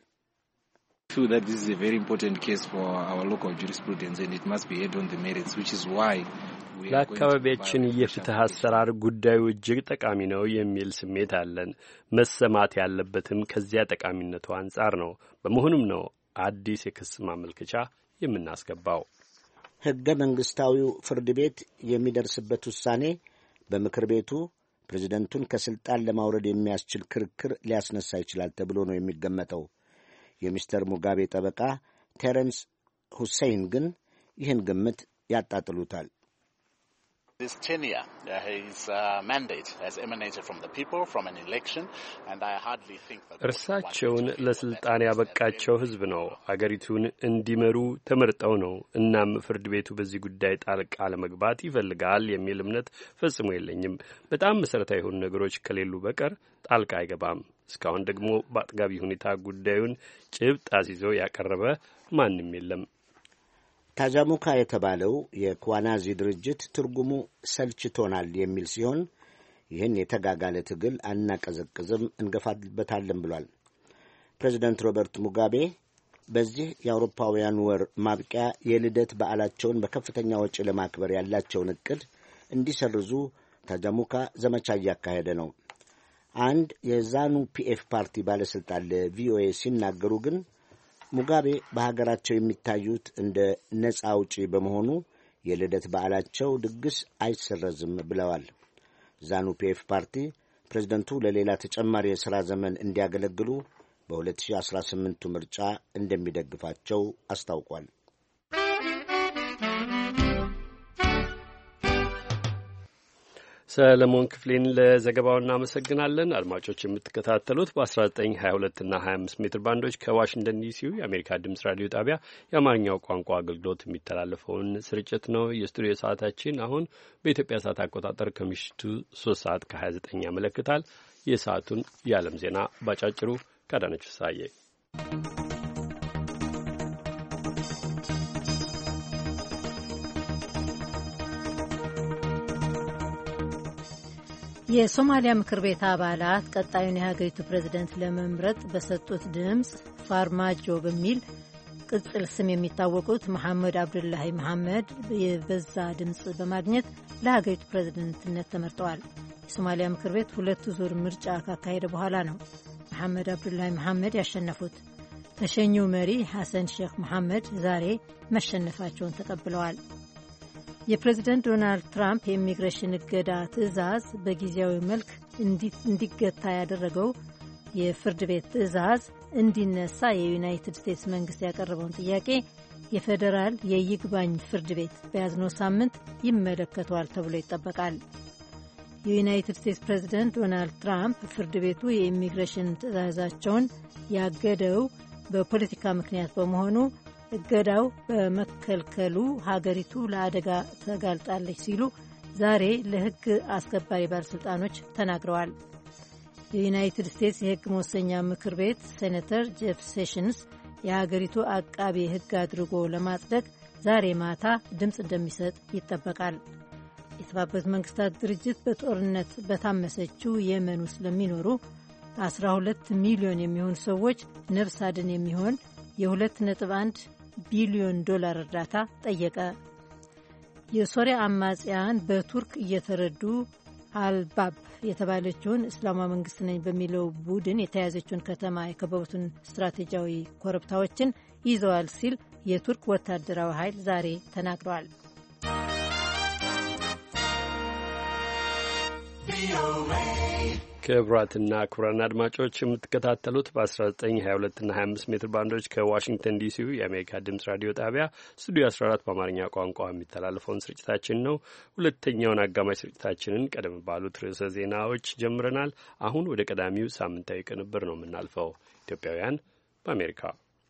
ለአካባቢያችን የፍትሕ አሰራር ጉዳዩ እጅግ ጠቃሚ ነው የሚል ስሜት አለን። መሰማት ያለበትም ከዚያ ጠቃሚነቱ አንጻር ነው። በመሆኑም ነው አዲስ የክስ ማመልከቻ የምናስገባው። ሕገ መንግሥታዊው ፍርድ ቤት የሚደርስበት ውሳኔ በምክር ቤቱ ፕሬዝደንቱን ከሥልጣን ለማውረድ የሚያስችል ክርክር ሊያስነሳ ይችላል ተብሎ ነው የሚገመተው። የሚስተር ሙጋቤ ጠበቃ ቴረንስ ሁሴይን ግን ይህን ግምት ያጣጥሉታል። እርሳቸውን ለስልጣን ያበቃቸው ሕዝብ ነው። አገሪቱን እንዲመሩ ተመርጠው ነው። እናም ፍርድ ቤቱ በዚህ ጉዳይ ጣልቃ ለመግባት ይፈልጋል የሚል እምነት ፈጽሞ የለኝም። በጣም መሠረታዊ የሆኑ ነገሮች ከሌሉ በቀር ጣልቃ አይገባም። እስካሁን ደግሞ በአጥጋቢ ሁኔታ ጉዳዩን ጭብጥ አስይዞ ያቀረበ ማንም የለም። ታጃሙካ የተባለው የኳናዚ ድርጅት ትርጉሙ ሰልችቶናል የሚል ሲሆን ይህን የተጋጋለ ትግል አናቀዘቅዝም፣ እንገፋበታለን ብሏል። ፕሬዚደንት ሮበርት ሙጋቤ በዚህ የአውሮፓውያን ወር ማብቂያ የልደት በዓላቸውን በከፍተኛ ወጪ ለማክበር ያላቸውን ዕቅድ እንዲሰርዙ ታጃሙካ ዘመቻ እያካሄደ ነው። አንድ የዛኑ ፒኤፍ ፓርቲ ባለሥልጣን ለቪኦኤ ሲናገሩ ግን ሙጋቤ በሀገራቸው የሚታዩት እንደ ነጻ አውጪ በመሆኑ የልደት በዓላቸው ድግስ አይሰረዝም ብለዋል። ዛኑ ፒኤፍ ፓርቲ ፕሬዝደንቱ ለሌላ ተጨማሪ የሥራ ዘመን እንዲያገለግሉ በ2018 ምርጫ እንደሚደግፋቸው አስታውቋል። ሰለሞን ክፍሌን ለዘገባው እናመሰግናለን። አድማጮች የምትከታተሉት በ1922 እና 25 ሜትር ባንዶች ከዋሽንግተን ዲሲው የአሜሪካ ድምጽ ራዲዮ ጣቢያ የአማርኛው ቋንቋ አገልግሎት የሚተላለፈውን ስርጭት ነው። የስቱዲዮ ሰዓታችን አሁን በኢትዮጵያ ሰዓት አቆጣጠር ከምሽቱ 3 ሰዓት ከ29 ያመለክታል። የሰዓቱን የዓለም ዜና ባጫጭሩ ካዳነች ሳየ። የሶማሊያ ምክር ቤት አባላት ቀጣዩን የሀገሪቱ ፕሬዝደንት ለመምረጥ በሰጡት ድምፅ ፋርማጆ በሚል ቅጽል ስም የሚታወቁት መሐመድ አብዱላሂ መሐመድ የበዛ ድምፅ በማግኘት ለሀገሪቱ ፕሬዝደንትነት ተመርጠዋል። የሶማሊያ ምክር ቤት 2 ዙር ምርጫ ካካሄደ በኋላ ነው መሐመድ አብዱላሂ መሐመድ ያሸነፉት። ተሸኚው መሪ ሐሰን ሼክ መሐመድ ዛሬ መሸነፋቸውን ተቀብለዋል። የፕሬዝደንት ዶናልድ ትራምፕ የኢሚግሬሽን እገዳ ትዕዛዝ በጊዜያዊ መልክ እንዲገታ ያደረገው የፍርድ ቤት ትዕዛዝ እንዲነሳ የዩናይትድ ስቴትስ መንግስት ያቀረበውን ጥያቄ የፌዴራል የይግባኝ ፍርድ ቤት በያዝነው ሳምንት ይመለከተዋል ተብሎ ይጠበቃል። የዩናይትድ ስቴትስ ፕሬዝደንት ዶናልድ ትራምፕ ፍርድ ቤቱ የኢሚግሬሽን ትዕዛዛቸውን ያገደው በፖለቲካ ምክንያት በመሆኑ እገዳው በመከልከሉ ሀገሪቱ ለአደጋ ተጋልጣለች ሲሉ ዛሬ ለሕግ አስከባሪ ባለሥልጣኖች ተናግረዋል። የዩናይትድ ስቴትስ የሕግ መወሰኛ ምክር ቤት ሴኔተር ጄፍ ሴሽንስ የሀገሪቱ አቃቤ ሕግ አድርጎ ለማጽደቅ ዛሬ ማታ ድምፅ እንደሚሰጥ ይጠበቃል። የተባበሩት መንግስታት ድርጅት በጦርነት በታመሰችው የመን ውስጥ ለሚኖሩ 12 ሚሊዮን የሚሆኑ ሰዎች ነፍስ አድን የሚሆን የ2.1 ቢሊዮን ዶላር እርዳታ ጠየቀ። የሶሪያ አማጽያን በቱርክ እየተረዱ አልባብ የተባለችውን እስላማዊ መንግስት ነኝ በሚለው ቡድን የተያዘችውን ከተማ የከበቡትን ስትራቴጂያዊ ኮረብታዎችን ይዘዋል ሲል የቱርክ ወታደራዊ ኃይል ዛሬ ተናግረዋል። ክቡራትና ክቡራን አድማጮች የምትከታተሉት በ1922 እና 25 ሜትር ባንዶች ከዋሽንግተን ዲሲው የአሜሪካ ድምጽ ራዲዮ ጣቢያ ስቱዲዮ 14 በአማርኛ ቋንቋ የሚተላለፈውን ስርጭታችን ነው። ሁለተኛውን አጋማሽ ስርጭታችንን ቀደም ባሉት ርዕሰ ዜናዎች ጀምረናል። አሁን ወደ ቀዳሚው ሳምንታዊ ቅንብር ነው የምናልፈው። ኢትዮጵያውያን በአሜሪካ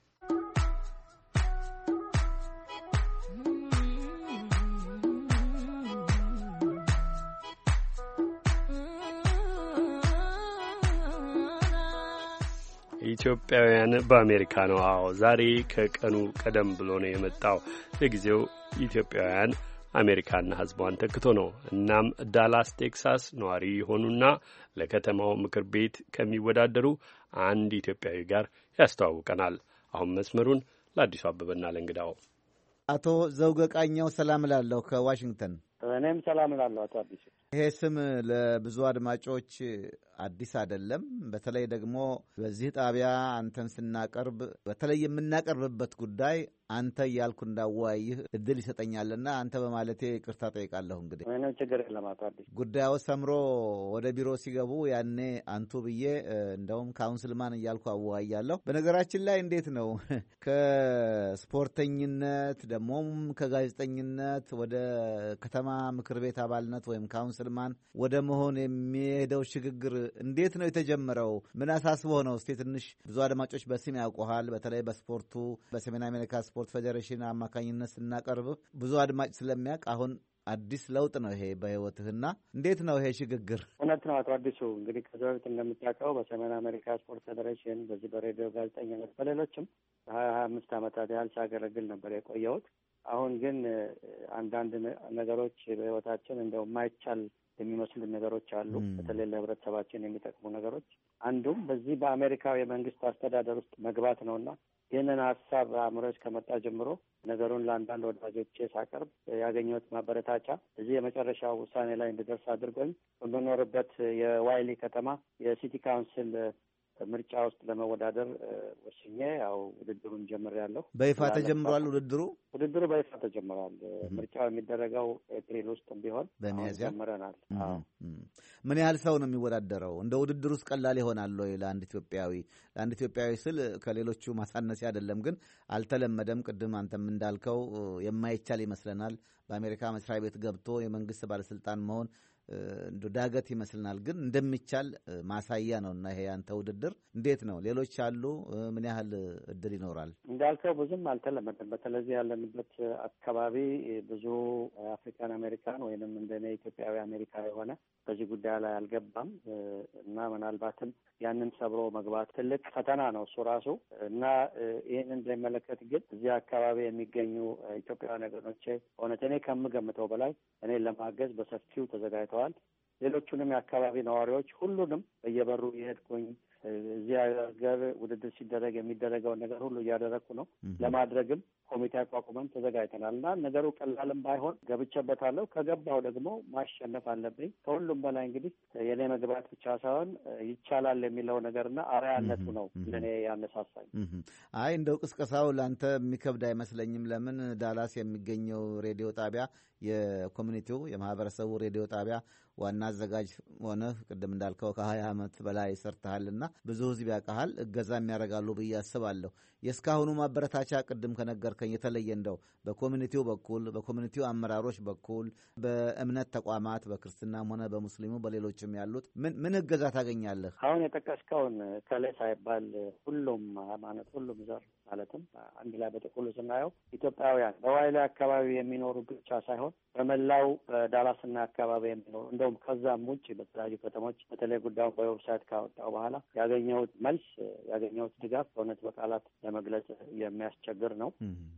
ኢትዮጵያውያን በአሜሪካ ነው። አዎ ዛሬ ከቀኑ ቀደም ብሎ ነው የመጣው። ለጊዜው ኢትዮጵያውያን አሜሪካና ሕዝቧን ተክቶ ነው። እናም ዳላስ ቴክሳስ ነዋሪ የሆኑና ለከተማው ምክር ቤት ከሚወዳደሩ አንድ ኢትዮጵያዊ ጋር ያስተዋውቀናል። አሁን መስመሩን ለአዲሱ አበበና ለእንግዳው አቶ ዘውገ ቃኘው ሰላም እላለሁ ከዋሽንግተን። እኔም ሰላም እላለሁ አቶ አዲሱ። ይሄ ስም ለብዙ አድማጮች አዲስ አይደለም። በተለይ ደግሞ በዚህ ጣቢያ አንተን ስናቀርብ በተለይ የምናቀርብበት ጉዳይ አንተ እያልኩ እንዳወያይህ እድል ይሰጠኛልና አንተ በማለቴ ይቅርታ ጠይቃለሁ። እንግዲህ ምንም ችግር የለም አቶ አዲሱ። ጉዳዩ ሰምሮ ወደ ቢሮ ሲገቡ ያኔ አንቱ ብዬ እንደውም ካውንስልማን እያልኩ አወያያለሁ። በነገራችን ላይ እንዴት ነው ከስፖርተኝነት ደግሞም ከጋዜጠኝነት ወደ ከተማ ምክር ቤት አባልነት ወይም ካውንስልማን ወደ መሆን የሚሄደው ሽግግር እንዴት ነው የተጀመረው? ምን አሳስቦ ነው? እስቲ ትንሽ ብዙ አድማጮች በስም ያውቁሃል። በተለይ በስፖርቱ በሰሜን አሜሪካ ስፖርት ፌዴሬሽን አማካኝነት ስናቀርብ ብዙ አድማጭ ስለሚያውቅ አሁን አዲስ ለውጥ ነው ይሄ በህይወትህና እንዴት ነው ይሄ ሽግግር? እውነት ነው አቶ አዲሱ። እንግዲህ ከዚህ በፊት እንደምታውቀው በሰሜን አሜሪካ ስፖርት ፌዴሬሽን በዚህ በሬዲዮ ጋዜጠኝነት በሌሎችም 25 ዓመታት ያህል ሳገለግል ነበር የቆየሁት። አሁን ግን አንዳንድ ነገሮች በህይወታችን እንደው የማይቻል የሚመስሉ ነገሮች አሉ። በተለይ ለህብረተሰባችን የሚጠቅሙ ነገሮች አንዱም በዚህ በአሜሪካዊ የመንግስት አስተዳደር ውስጥ መግባት ነውና ይህንን ሀሳብ አእምሮች ከመጣ ጀምሮ ነገሩን ለአንዳንድ ወዳጆቼ ሳቀርብ ያገኘሁት ማበረታቻ እዚህ የመጨረሻው ውሳኔ ላይ እንድደርስ አድርጎኝ በምኖርበት የዋይሊ ከተማ የሲቲ ካውንስል ምርጫ ውስጥ ለመወዳደር ወስኜ ያው ውድድሩን ጀምሬያለሁ። በይፋ ተጀምሯል ውድድሩ በይፋ ተጀምሯል። ምርጫው የሚደረገው ኤፕሪል ውስጥ ቢሆን በሚያዝያ ጀምረናል። ምን ያህል ሰው ነው የሚወዳደረው? እንደ ውድድር ውስጥ ቀላል ይሆናል ወይ ለአንድ ኢትዮጵያዊ ስል ከሌሎቹ ማሳነስ አይደለም፣ ግን አልተለመደም። ቅድም አንተም እንዳልከው የማይቻል ይመስለናል። በአሜሪካ መስሪያ ቤት ገብቶ የመንግስት ባለስልጣን መሆን ዳገት ይመስልናል፣ ግን እንደሚቻል ማሳያ ነው። እና ይሄ ያንተ ውድድር እንዴት ነው? ሌሎች አሉ? ምን ያህል እድል ይኖራል? እንዳልከው ብዙም አልተለመደም። በተለይ ያለንበት አካባቢ ብዙ አፍሪካን አሜሪካን ወይንም እንደኔ ኢትዮጵያዊ አሜሪካ የሆነ በዚህ ጉዳይ ላይ አልገባም እና ምናልባትም ያንን ሰብሮ መግባት ትልቅ ፈተና ነው እሱ ራሱ እና ይህንን እንደሚመለከት ግን እዚህ አካባቢ የሚገኙ ኢትዮጵያውያን ወገኖቼ እውነት እኔ ከምገምተው በላይ እኔን ለማገዝ በሰፊው ተዘጋጅተዋል። ሌሎቹንም የአካባቢ ነዋሪዎች ሁሉንም በየበሩ የሄድኩኝ እዚህ ሀገር ውድድር ሲደረግ የሚደረገውን ነገር ሁሉ እያደረግኩ ነው። ለማድረግም ኮሚቴ አቋቁመን ተዘጋጅተናል እና ነገሩ ቀላልም ባይሆን ገብቼበታለሁ። ከገባው ደግሞ ማሸነፍ አለብኝ። ከሁሉም በላይ እንግዲህ የኔ መግባት ብቻ ሳይሆን ይቻላል የሚለው ነገርና አርአያነቱ ነው ለእኔ ያነሳሳኝ። አይ እንደው ቅስቀሳው ለአንተ የሚከብድ አይመስለኝም። ለምን ዳላስ የሚገኘው ሬዲዮ ጣቢያ የኮሚኒቲው የማህበረሰቡ ሬዲዮ ጣቢያ ዋና አዘጋጅ ሆነህ ቅድም እንዳልከው ከ20 ዓመት በላይ ሰርተሃልና ብዙ ህዝብ ያውቃሃል፣ እገዛም ያደርጋሉ ብዬ አስባለሁ። የእስካሁኑ ማበረታቻ ቅድም ከነገርከኝ የተለየ እንደው በኮሚኒቲው በኩል በኮሚኒቲው አመራሮች በኩል በእምነት ተቋማት በክርስትናም ሆነ በሙስሊሙ በሌሎችም ያሉት ምን እገዛ ታገኛለህ? አሁን የጠቀስከውን ከላይ ሳይባል ሁሉም ሃይማኖት፣ ሁሉም ዘር ማለትም አንድ ላይ በጥቅሉ ስናየው ኢትዮጵያውያን በዋይላ አካባቢ የሚኖሩ ብቻ ሳይሆን በመላው በዳላስና አካባቢ የሚኖሩ እንደውም ከዛም ውጭ በተለያዩ ከተሞች በተለይ ጉዳዩን በዌብሳይት ካወጣው በኋላ ያገኘሁት መልስ ያገኘሁት ድጋፍ በእውነት በቃላት ለመግለጽ የሚያስቸግር ነው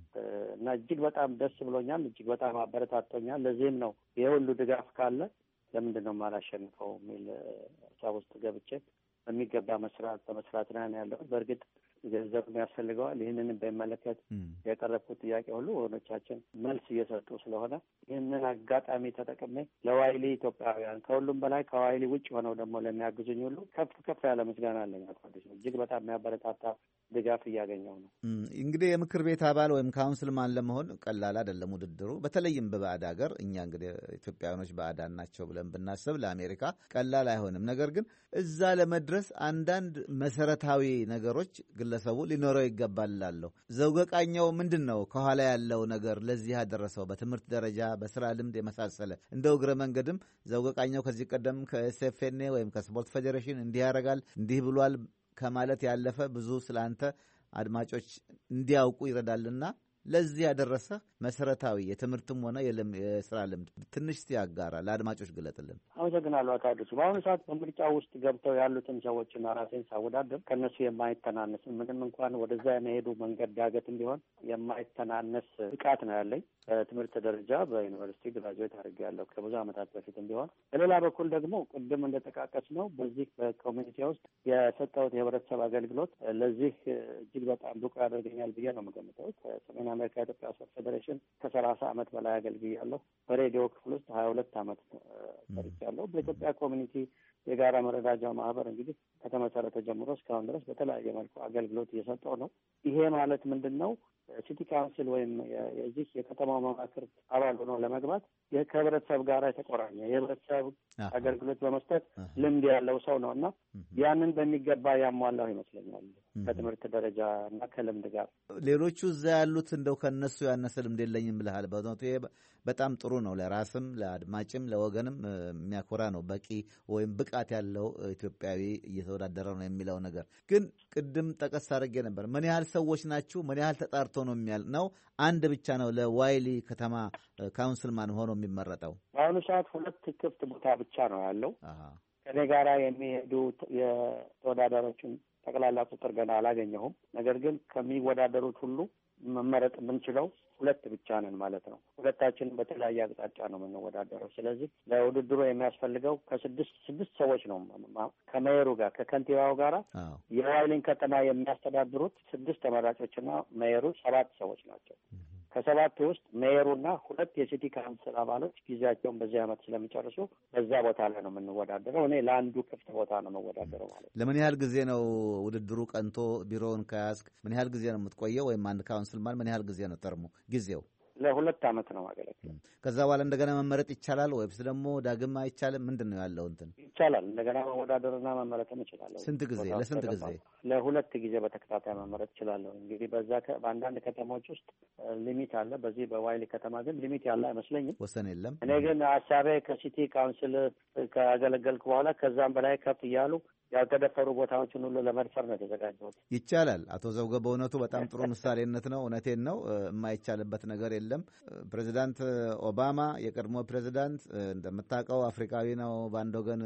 እና እጅግ በጣም ደስ ብሎኛል። እጅግ በጣም አበረታቶኛል። ለዚህም ነው ይሄ ሁሉ ድጋፍ ካለ ለምንድን ነው የማላሸንፈው የሚል ሀሳብ ውስጥ ገብቼ በሚገባ በመስራት ነው ያለው። በእርግጥ ገንዘብ ያስፈልገዋል። ይህንንም በሚመለከት ያቀረብኩት ጥያቄ ሁሉ ወገኖቻችን መልስ እየሰጡ ስለሆነ ይህንን አጋጣሚ ተጠቅሜ ለዋይሊ ኢትዮጵያውያን ከሁሉም በላይ ከዋይሊ ውጭ ሆነው ደግሞ ለሚያግዙኝ ሁሉ ከፍ ያለ ምስጋና አለኝ። አዲስ ነው። እጅግ በጣም የሚያበረታታ ድጋፍ እያገኘው ነው። እንግዲህ የምክር ቤት አባል ወይም ካውንስልማን ለመሆን ቀላል አይደለም ውድድሩ። በተለይም በባዕድ ሀገር እኛ እንግዲህ ኢትዮጵያውያኖች ባዕዳን ናቸው ብለን ብናስብ ለአሜሪካ ቀላል አይሆንም። ነገር ግን እዛ ለመድረስ አንዳንድ መሰረታዊ ነገሮች ግለሰቡ ሊኖረው ይገባል እላለሁ። ዘውገቃኛው ምንድን ነው ከኋላ ያለው ነገር ለዚህ ያደረሰው በትምህርት ደረጃ በስራ ልምድ የመሳሰለ እንደው እግረ መንገድም ዘውገቃኛው ከዚህ ቀደም ከኤስኤፍኤንኤ ወይም ከስፖርት ፌዴሬሽን እንዲህ ያደርጋል እንዲህ ብሏል ከማለት ያለፈ ብዙ ስላንተ አድማጮች እንዲያውቁ ይረዳልና ለዚህ ያደረሰ መሰረታዊ የትምህርትም ሆነ የስራ ልምድ ትንሽ ያጋራ ለአድማጮች ግለጥልን። አመሰግናለሁ አቶ አዲሱ። በአሁኑ ሰዓት በምርጫ ውስጥ ገብተው ያሉትን ሰዎችና ራሴን ሳወዳደር ከእነሱ የማይተናነስ ምንም እንኳን ወደዛ የመሄዱ መንገድ ዳገትም ቢሆን የማይተናነስ ብቃት ነው ያለኝ። በትምህርት ደረጃ በዩኒቨርሲቲ ግራጁዌት አድርጌያለሁ ከብዙ ዓመታት በፊትም ቢሆን። በሌላ በኩል ደግሞ ቅድም እንደጠቃቀስ ነው በዚህ በኮሚኒቲ ውስጥ የሰጠሁት የህብረተሰብ አገልግሎት ለዚህ እጅግ በጣም ብቁ ያደርገኛል ብዬ ነው የምገምተው። ከሰሜን አሜሪካ ኢትዮጵያ ስፖርት ፌዴሬሽን ከ30 ዓመት በላይ አገልግያለሁ። በሬዲዮ ክፍል ውስጥ 22 ዓመት ሰርቻለሁ። በኢትዮጵያ ኮሚኒቲ የጋራ መረዳጃ ማህበር እንግዲህ ከተመሰረተ ጀምሮ እስካሁን ድረስ በተለያየ መልኩ አገልግሎት እየሰጠው ነው። ይሄ ማለት ምንድን ነው? ሲቲ ካውንስል ወይም የዚህ የከተማው መማክርት አባል ሆኖ ለመግባት ከህብረተሰብ ጋር የተቆራኘ የህብረተሰብ አገልግሎት በመስጠት ልምድ ያለው ሰው ነው እና ያንን በሚገባ ያሟላው ይመስለኛል ከትምህርት ደረጃ እና ከልምድ ጋር። ሌሎቹ እዛ ያሉት እንደው ከነሱ ያነሰ ልምድ የለኝም ብለሃል። በእውነቱ ይሄ በጣም ጥሩ ነው። ለራስም ለአድማጭም ለወገንም የሚያኮራ ነው። በቂ ወይም ብቃት ያለው ኢትዮጵያዊ እየተወዳደረ ነው የሚለው ነገር ግን ቅድም ጠቀስ አድርጌ ነበር። ምን ያህል ሰዎች ናችሁ? ምን ያህል ተጣርቶ ነው? አንድ ብቻ ነው ለዋይሊ ከተማ ካውንስልማን ሆኖ የሚመረጠው? በአሁኑ ሰዓት 2 ክፍት ቦታ ብቻ ነው ያለው። ከኔ ጋራ የሚሄዱ የተወዳዳሪዎችን ጠቅላላ ቁጥር ገና አላገኘሁም። ነገር ግን ከሚወዳደሩት ሁሉ መመረጥ የምንችለው 2 ብቻ ነን ማለት ነው። ሁለታችንም በተለያየ አቅጣጫ ነው የምንወዳደረው። ስለዚህ ለውድድሩ የሚያስፈልገው ከስድስት ሰዎች ነው። ከሜየሩ ጋር ከከንቲባው ጋር የዋይሊን ከተማ የሚያስተዳድሩት 6 ተመራጮችና ሜየሩ 7 ሰዎች ናቸው። ከ7 ውስጥ ሜየሩና 2 የሲቲ ካውንስል አባሎች ጊዜያቸውን በዚህ ዓመት ስለሚጨርሱ በዛ ቦታ ላይ ነው የምንወዳደረው። እኔ ለአንዱ ክፍት ቦታ ነው የምወዳደረው ማለት ነው። ለምን ያህል ጊዜ ነው ውድድሩ ቀንቶ ቢሮውን ከያዝክ ምን ያህል ጊዜ ነው የምትቆየው? ወይም አንድ ካውንስልማን ምን ያህል ጊዜ ነው ተርሙ ጊዜው? ለ2 ዓመት ነው ማገለግለው። ከዛ በኋላ እንደገና መመረጥ ይቻላል ወይስ ደግሞ ዳግም አይቻልም? ምንድን ነው ያለው እንትን? ይቻላል። እንደገና መወዳደርና መመረጥም እችላለሁ። ስንት ጊዜ? ለስንት ጊዜ? ለ2 ጊዜ በተከታታይ መመረጥ እችላለሁ። እንግዲህ በአንዳንድ ከተሞች ውስጥ ሊሚት አለ። በዚህ በዋይሊ ከተማ ግን ሊሚት ያለ አይመስለኝም፣ ወሰን የለም። እኔ ግን ሀሳቤ ከሲቲ ካውንስል ካገለገልኩ በኋላ ከዛም በላይ ከፍ እያሉ ያልተደፈሩ ቦታዎችን ሁሉ ለመድፈር ነው የተዘጋጀሁት። ይቻላል። አቶ ዘውገ በእውነቱ በጣም ጥሩ ምሳሌነት ነው። እውነቴን ነው። የማይቻልበት ነገር የለም። ፕሬዚዳንት ኦባማ የቀድሞ ፕሬዚዳንት እንደምታውቀው አፍሪካዊ ነው በአንድ ወገን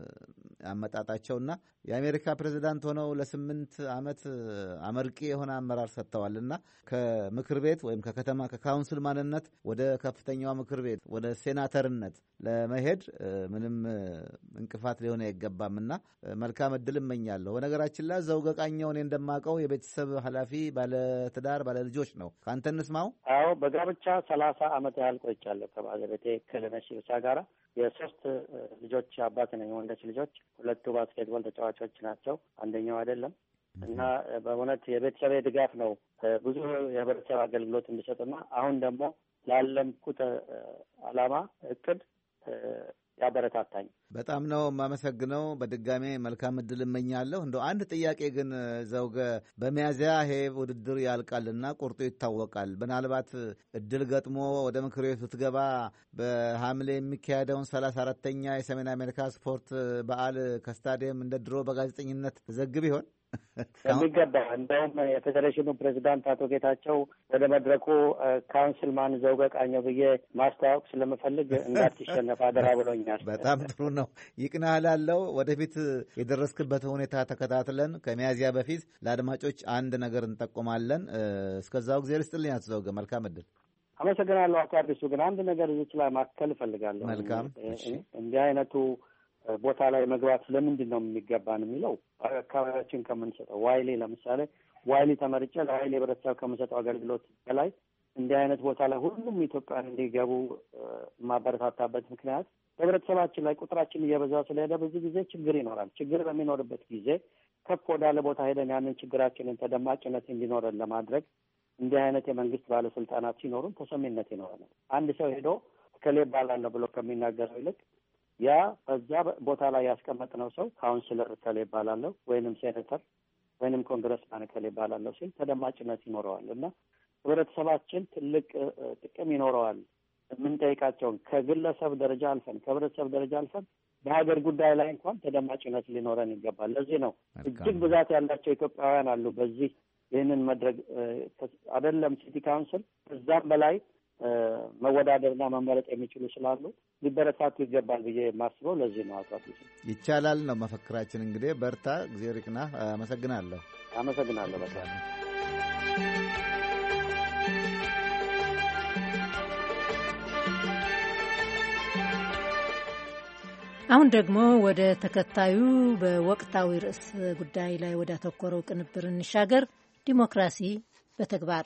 አመጣጣቸውና የአሜሪካ ፕሬዚዳንት ሆነው ለ8 ዓመት አመርቂ የሆነ አመራር ሰጥተዋልና ከምክር ቤት ወይም ከከተማ ከካውንስል ማንነት ወደ ከፍተኛው ምክር ቤት ወደ ሴናተርነት ለመሄድ ምንም እንቅፋት ሊሆን አይገባምና መልካም እድል እመኛለሁ። በነገራችን ላይ ዘውገቃኛው እኔ እንደማውቀው የቤተሰብ ኃላፊ ባለትዳር ባለልጆች ነው። ከአንተ እንስማው። አዎ በጋብቻ 30 ዓመት ያህል ቆይቻለሁ ከባለቤቴ ከለነሽ ብቻ ጋራ። የ3 ልጆች አባት ነኝ። ወንዶች ልጆች 2 ባስኬትቦል ተጫዋቾች ናቸው፣ አንደኛው አይደለም። እና በእውነት የቤተሰብ ድጋፍ ነው ብዙ የህብረተሰብ አገልግሎት እንዲሰጥና አሁን ደግሞ ላለምኩት ዓላማ እቅድ ያበረታታኝ። በጣም ነው የማመሰግነው። በድጋሜ መልካም እድል እመኛለሁ። እንደው አንድ ጥያቄ ግን ዘውገ፣ በሚያዝያ ይሄ ውድድር ያልቃልና ቁርጡ ይታወቃል። ምናልባት እድል ገጥሞ ወደ ምክር ቤት ብትገባ በሐምሌ የሚካሄደውን 34ተኛ የሰሜን አሜሪካ ስፖርት በዓል ከስታዲየም እንደ ድሮ በጋዜጠኝነት ዘግብ ይሆን? የሚገባ እንደውም የፌዴሬሽኑ ፕሬዚዳንት አቶ ጌታቸው ወደ መድረኩ ካውንስልማን ዘውገ ቃኘው ብዬ ማስተዋወቅ ስለምፈልግ እንዳትሸነፍ አደራ ብሎኛል። በጣም ጥሩ ነው። ይቅናህ ላለው ወደፊት የደረስክበት ሁኔታ ተከታትለን ከሚያዝያ በፊት ለአድማጮች አንድ ነገር እንጠቁማለን። እስከዛው ጊዜ ልስጥልኝ አቶ ዘውገ። መልካም እድል። አመሰግናለሁ አቶ አዲሱ። ግን አንድ ነገር እዚች ላይ ማከል እፈልጋለሁ። መልካም። እንዲህ አይነቱ ቦታ ላይ መግባት ለምንድን ነው የሚገባን የሚለው አካባቢያችን ከምንሰጠው ዋይሌ ለምሳሌ ዋይሌ ተመርጬ ለዋይሌ ህብረተሰብ ከምንሰጠው አገልግሎት በላይ እንዲህ አይነት ቦታ ላይ ሁሉም ኢትዮጵያን እንዲገቡ የማበረታታበት ምክንያት በህብረተሰባችን ላይ ቁጥራችን እየበዛ ስለሄደ ብዙ ጊዜ ችግር ይኖራል። ችግር በሚኖርበት ጊዜ ከፍ ወዳለ ቦታ ሄደን ያንን ችግራችንን ተደማጭነት እንዲኖረን ለማድረግ እንዲህ አይነት የመንግስት ባለስልጣናት ሲኖሩን ተሰሚነት ይኖረናል። አንድ ሰው ሄዶ እከሌ እባላለሁ ብሎ ከሚናገረው ይልቅ ያ በዛ ቦታ ላይ ያስቀመጥነው ሰው ካውንስለር እከሌ እባላለሁ ወይንም ሴኔተር ወይንም ኮንግረስማን እከሌ እባላለሁ ሲል ተደማጭነት ይኖረዋል እና ህብረተሰባችን ትልቅ ጥቅም ይኖረዋል። የምንጠይቃቸውን ከግለሰብ ደረጃ አልፈን ከህብረተሰብ ደረጃ አልፈን በሀገር ጉዳይ ላይ እንኳን ተደማጭነት ሊኖረን ይገባል። ለዚህ ነው እጅግ ብዛት ያላቸው ኢትዮጵያውያን አሉ በዚህ ይህንን መድረክ አይደለም ሲቲ ካውንስል እዛም በላይ መወዳደርና መመረጥ የሚችሉ ስላሉ ሊበረታቱ ይገባል ብዬ የማስበው ለዚህ ነው። አቶ ይቻላል ነው መፈክራችን። እንግዲህ በርታ፣ እግዚአብሔር ይክናህ። አመሰግናለሁ። አመሰግናለሁ በጣም። አሁን ደግሞ ወደ ተከታዩ በወቅታዊ ርዕስ ጉዳይ ላይ ወዳተኮረው ቅንብር እንሻገር። ዲሞክራሲ በተግባር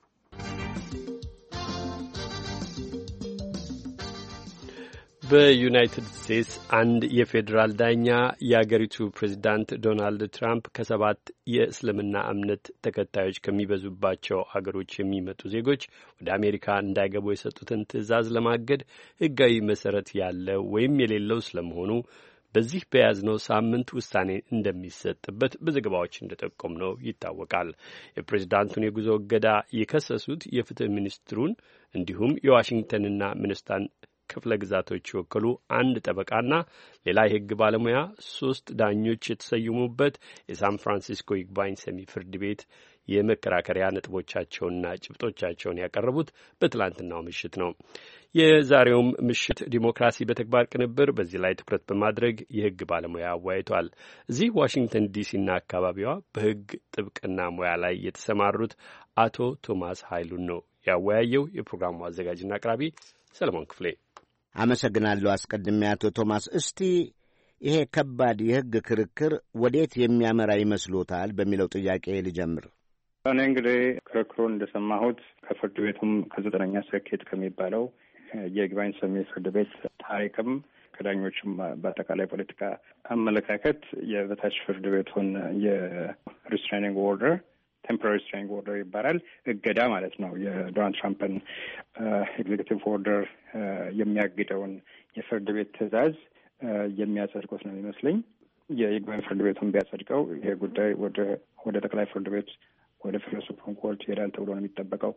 በዩናይትድ ስቴትስ አንድ የፌዴራል ዳኛ የአገሪቱ ፕሬዚዳንት ዶናልድ ትራምፕ ከ7 የእስልምና እምነት ተከታዮች ከሚበዙባቸው አገሮች የሚመጡ ዜጎች ወደ አሜሪካ እንዳይገቡ የሰጡትን ትዕዛዝ ለማገድ ሕጋዊ መሰረት ያለው ወይም የሌለው ስለመሆኑ በዚህ በያዝነው ሳምንት ውሳኔ እንደሚሰጥበት በዘገባዎች እንደጠቆም ነው ይታወቃል። የፕሬዚዳንቱን የጉዞ እገዳ የከሰሱት የፍትህ ሚኒስትሩን እንዲሁም የዋሽንግተንና ሚኒሶታን ክፍለ ግዛቶች የወከሉ አንድ ጠበቃና ሌላ የሕግ ባለሙያ 3 ዳኞች የተሰየሙበት የሳን ፍራንሲስኮ ይግባኝ ሰሚ ፍርድ ቤት የመከራከሪያ ነጥቦቻቸውንና ጭብጦቻቸውን ያቀረቡት በትላንትናው ምሽት ነው። የዛሬውም ምሽት ዲሞክራሲ በተግባር ቅንብር በዚህ ላይ ትኩረት በማድረግ የሕግ ባለሙያ አወያይቷል። እዚህ ዋሽንግተን ዲሲና አካባቢዋ በሕግ ጥብቅና ሙያ ላይ የተሰማሩት አቶ ቶማስ ኃይሉን ነው ያወያየው። የፕሮግራሙ አዘጋጅና አቅራቢ ሰለሞን ክፍሌ። አመሰግናለሁ። አስቀድሜ አቶ ቶማስ፣ እስቲ ይሄ ከባድ የሕግ ክርክር ወዴት የሚያመራ ይመስሎታል በሚለው ጥያቄ ልጀምር። እኔ እንግዲህ ክርክሩን እንደሰማሁት ከፍርድ ቤቱም ከ9ኛ ሰርኪት ከሚባለው የይግባኝ ሰሚ ፍርድ ቤት ታሪክም ከዳኞችም በአጠቃላይ ፖለቲካ አመለካከት የበታች ፍርድ ቤቱን የሪስትሬኒንግ ኦርደር ቴምፖራሪ ሪስትሬኒንግ ኦርደር ይባላል፣ እገዳ ማለት ነው። የዶናልድ ትራምፕን ኤግዜኪቲቭ ኦርደር የሚያግደውን የፍርድ ቤት ትዕዛዝ የሚያጸድቁት ነው የሚመስለኝ። የይግባኝ ፍርድ ቤቱን ቢያጸድቀው ይሄ ጉዳይ ወደ ጠቅላይ ፍርድ ቤት ወደ ፌዴራል ሱፕሪም ኮርት ይሄዳል ተብሎ ነው የሚጠበቀው።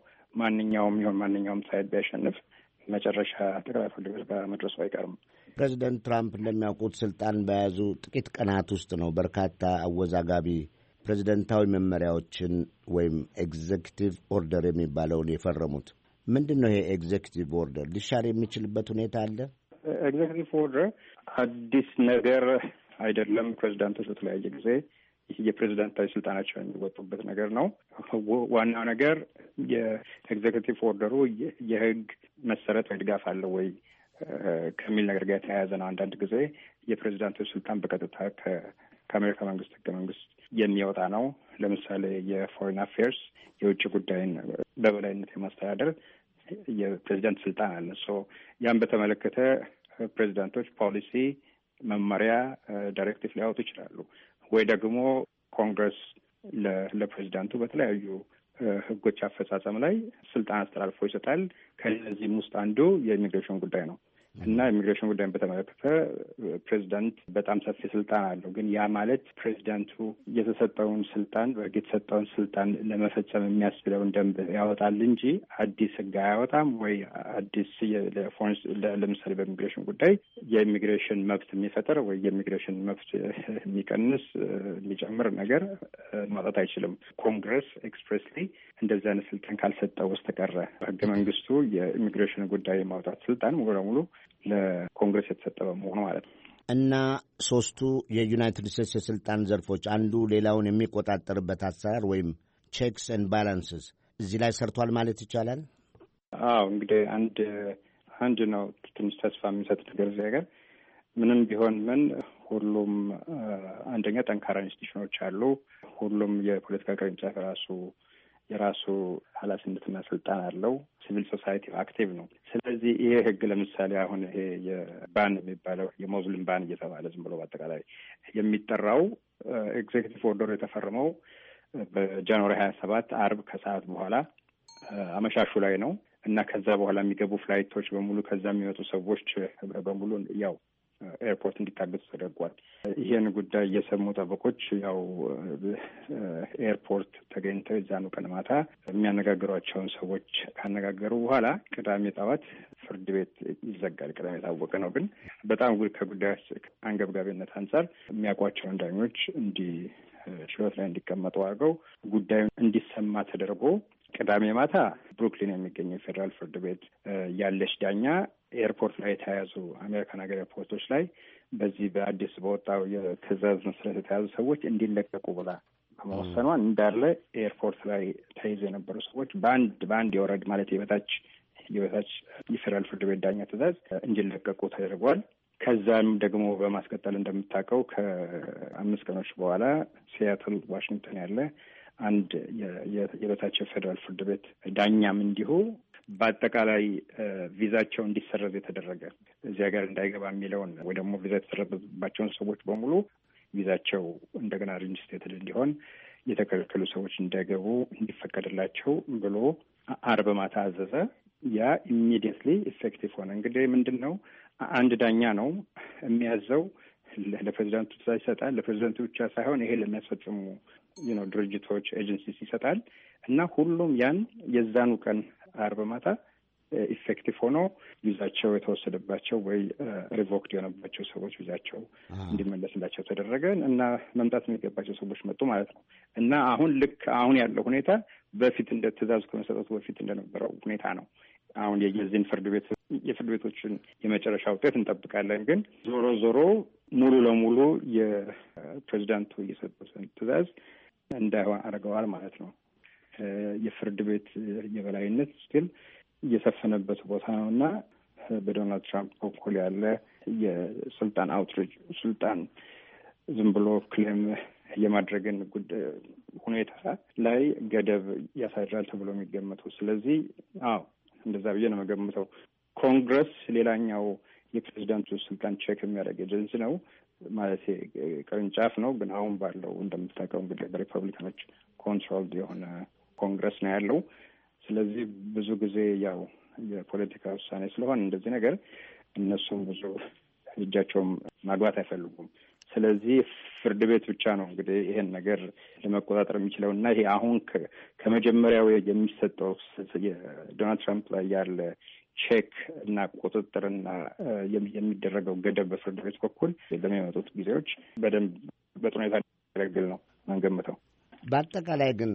ማንኛውም ሳይድ ቢያሸንፍ መጨረሻ ጠቅላይ ፍርድ ቤት ጋር መድረሱ አይቀርም። ፕሬዚደንት ትራምፕ እንደሚያውቁት ስልጣን በያዙ ጥቂት ቀናት ውስጥ ነው በርካታ አወዛጋቢ ፕሬዚደንታዊ መመሪያዎችን ወይም ኤግዜኪቲቭ ኦርደር የሚባለውን የፈረሙት። ምንድን ነው ይሄ ኤግዜኪቲቭ ኦርደር? ሊሻር የሚችልበት ሁኔታ አለ? ኤግዜኪቲቭ ኦርደር አዲስ ነገር አይደለም። ፕሬዚዳንቶች በተለያየ ጊዜ የፕሬዚዳንታዊ ስልጣናቸውን የሚወጡበት ነገር ነው። ዋናው ነገር የኤግዜኪቲቭ ኦርደሩ የሕግ መሰረት ወይ ድጋፍ አለው ወይ ከሚል ነገር ጋር የተያያዘ ነው። አንዳንድ ጊዜ የፕሬዚዳንቶች ስልጣን በቀጥታ ከአሜሪካ መንግስት ሕገ መንግስት የሚወጣ ነው። ለምሳሌ የፎሬን አፌርስ የውጭ ጉዳይን በበላይነት የማስተዳደር የፕሬዚዳንት ስልጣን አለ። ያን በተመለከተ ፕሬዚዳንቶች ፖሊሲ፣ መመሪያ፣ ዳይሬክቲቭ ሊያወጡ ይችላሉ። ወይ ደግሞ ኮንግረስ ለፕሬዚዳንቱ በተለያዩ ህጎች አፈጻጸም ላይ ስልጣን አስተላልፎ ይሰጣል። ከእነዚህም ውስጥ አንዱ የኢሚግሬሽን ጉዳይ ነው። እና ኢሚግሬሽን ጉዳይን በተመለከተ ፕሬዚዳንት በጣም ሰፊ ስልጣን አለው። ግን ያ ማለት ፕሬዚዳንቱ የተሰጠውን ስልጣን የተሰጠውን ስልጣን ለመፈጸም የሚያስችለውን ደንብ ያወጣል እንጂ አዲስ ሕግ አያወጣም ወይ አዲስ ለምሳሌ በኢሚግሬሽን ጉዳይ የኢሚግሬሽን መብት የሚፈጥር ወይ የኢሚግሬሽን መብት የሚቀንስ የሚጨምር ነገር ማውጣት አይችልም። ኮንግረስ ኤክስፕሬስሊ እንደዚህ አይነት ስልጣን ካልሰጠው በስተቀረ ህገ መንግስቱ የኢሚግሬሽን ጉዳይ የማውጣት ስልጣን ሙሉ ለሙሉ ለኮንግረስ የተሰጠ በመሆኑ ማለት ነው። እና ሶስቱ የዩናይትድ ስቴትስ የስልጣን ዘርፎች አንዱ ሌላውን የሚቆጣጠርበት አሰራር ወይም ቼክስ ኤንድ ባላንስስ እዚህ ላይ ሰርቷል ማለት ይቻላል። አዎ እንግዲህ አንድ ነው ትንሽ ተስፋ የሚሰጥ ነገር እዚህ ሀገር ምንም ቢሆን ምን ሁሉም አንደኛ ጠንካራ ኢንስቲትዩሽኖች አሉ። ሁሉም የፖለቲካ ቅርንጫፍ የራሱ ኃላፊነትና ስልጣን አለው። ሲቪል ሶሳይቲ አክቲቭ ነው። ስለዚህ ይሄ ህግ ለምሳሌ አሁን ይሄ የባን የሚባለው የሙስሊም ባን እየተባለ ዝም ብሎ በአጠቃላይ የሚጠራው ኤግዜኪቲቭ ኦርደር የተፈረመው በጃንዋሪ 27 አርብ ከሰዓት በኋላ አመሻሹ ላይ ነው እና ከዛ በኋላ የሚገቡ ፍላይቶች በሙሉ ከዛ የሚመጡ ሰዎች በሙሉ ያው ኤርፖርት እንዲታገቱ ተደርጓል። ይሄን ጉዳይ የሰሙ ጠበቆች ያው ኤርፖርት ተገኝተው የዛኑ ቀን ማታ የሚያነጋግሯቸውን ሰዎች ካነጋገሩ በኋላ ቅዳሜ ጠዋት ፍርድ ቤት ይዘጋል። ቅዳሜ የታወቀ ነው። ግን በጣም ከጉዳዮች አንገብጋቢነት አንጻር የሚያውቋቸውን ዳኞች ችሎት ላይ እንዲቀመጡ አድርገው ጉዳዩን እንዲሰማ ተደርጎ ቅዳሜ ማታ ብሩክሊን የሚገኘው ፌዴራል ፍርድ ቤት ያለች ዳኛ ኤርፖርት ላይ የተያዙ አሜሪካን ሀገር ኤርፖርቶች ላይ በዚህ በአዲስ በወጣው የትዕዛዝ መሰረት የተያዙ ሰዎች እንዲለቀቁ ብላ በመወሰኗን እንዳለ ኤርፖርት ላይ ተይዘው የነበሩ ሰዎች በአንድ የወረድ ማለት የበታች የፌዴራል ፍርድ ቤት ዳኛ ትዕዛዝ እንዲለቀቁ ተደርጓል። ከዛም ደግሞ በማስቀጠል እንደምታውቀው ከ5 ቀኖች በኋላ ሲያትል ዋሽንግተን ያለ አንድ የበታች ፌዴራል ፍርድ ቤት ዳኛም እንዲሁ በአጠቃላይ ቪዛቸው እንዲሰረዝ የተደረገ እዚህ ሀገር እንዳይገባ የሚለውን ወይ ደግሞ ቪዛ የተሰረዘባቸውን ሰዎች በሙሉ ቪዛቸው እንደገና ሪኢንስቴትድ እንዲሆን የተከለከሉ ሰዎች እንዳይገቡ እንዲፈቀድላቸው ብሎ አርብ ማታ አዘዘ። ያ ኢሚዲየትሊ ኢፌክቲቭ ሆነ። እንግዲህ ምንድን ነው አንድ ዳኛ ነው የሚያዘው፣ ለፕሬዚዳንቱ ትዕዛዝ ይሰጣል። ለፕሬዚዳንቱ ብቻ ሳይሆን ይሄ ለሚያስፈጽሙ ድርጅቶች ኤጀንሲስ ይሰጣል እና ሁሉም ያን የዛኑ ቀን አርብ ማታ ኢፌክቲቭ ሆኖ ቪዛቸው የተወሰደባቸው ወይ ሪቮክድ የሆነባቸው ሰዎች ቪዛቸው እንዲመለስላቸው ተደረገ እና መምጣት የሚገባቸው ሰዎች መጡ ማለት ነው። እና አሁን ያለው ሁኔታ በፊት እንደ ትዕዛዙ ከመሰጠቱ በፊት እንደነበረው ሁኔታ ነው። አሁን የዚህን የፍርድ ቤቶችን የመጨረሻ ውጤት እንጠብቃለን። ግን ዞሮ ሙሉ ለሙሉ የፕሬዚዳንቱ የሰጡትን ትዕዛዝ እንዳይሆን አድርገዋል ማለት ነው። የፍርድ ቤት የበላይነት ስቲል እየሰፈነበት ቦታ ነው እና በዶናልድ ትራምፕ በኩል ያለ የስልጣን አውትሪጅ ስልጣን ዝም ብሎ ክሌም የማድረግን ሁኔታ ላይ ገደብ ያሳድራል ተብሎ የሚገመቱ። ስለዚህ እንደዛ ብዬ ነው የምገምተው። ኮንግረስ ሌላኛው የፕሬዚዳንቱ ስልጣን ቼክ የሚያደርግ ኤጀንሲ ነው ማለት ቅርንጫፍ ነው። ግን አሁን ባለው እንደምታውቀው እንግዲህ በሪፐብሊካኖች ኮንትሮልድ የሆነ ኮንግረስ ነው ያለው። ስለዚህ ብዙ ጊዜ ያው የፖለቲካ ውሳኔ ስለሆነ እንደዚህ ነገር እነሱም ብዙ እጃቸውም ማግባት አይፈልጉም። ስለዚህ ፍርድ ቤት ብቻ ነው እንግዲህ ይሄን ነገር ለመቆጣጠር የሚችለው እና ይሄ አሁን ከመጀመሪያው የሚሰጠው የዶናልድ ትራምፕ ላይ ያለ ቼክ እና ቁጥጥርና የሚደረገው ገደብ በፍርድ ቤት በኩል በሚመጡት ጊዜዎች በደንብ በጥሩ ሁኔታ ያገለግል ነው መንገምተው። በአጠቃላይ ግን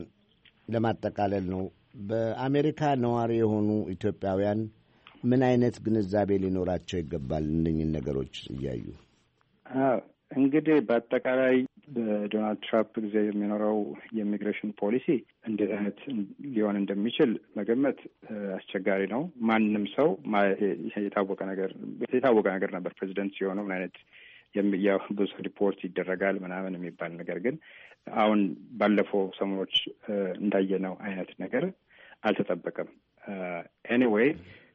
ለማጠቃለል ነው በአሜሪካ ነዋሪ የሆኑ ኢትዮጵያውያን ምን አይነት ግንዛቤ ሊኖራቸው ይገባል እነኝህን ነገሮች እያዩ? እንግዲህ በአጠቃላይ በዶናልድ ትራምፕ ጊዜ የሚኖረው የኢሚግሬሽን ፖሊሲ እንዴት አይነት ሊሆን እንደሚችል መገመት አስቸጋሪ ነው። ማንም ሰው የታወቀ ነገር ነበር ፕሬዚደንት ሲሆኑ ምን አይነት ብዙ ሪፖርት ይደረጋል ምናምን የሚባል ነገር ግን አሁን ባለፈው ሰሞኖች እንዳየነው አይነት ነገር አልተጠበቀም። ኤኒዌይ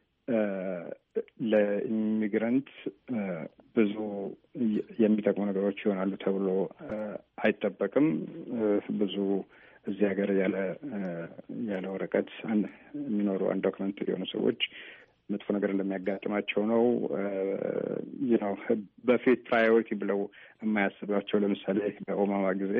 ለኢሚግረንት ብዙ የሚጠቅሙ ነገሮች ይሆናሉ ተብሎ አይጠበቅም። ብዙ እዚህ ሀገር ያለ ወረቀት የሚኖሩ አንዶክመንት የሆኑ ሰዎች መጥፎ ነገር እንደሚያጋጥማቸው ነው። በፊት ፕራዮሪቲ ብለው የማያስባቸው ለምሳሌ በኦባማ ጊዜ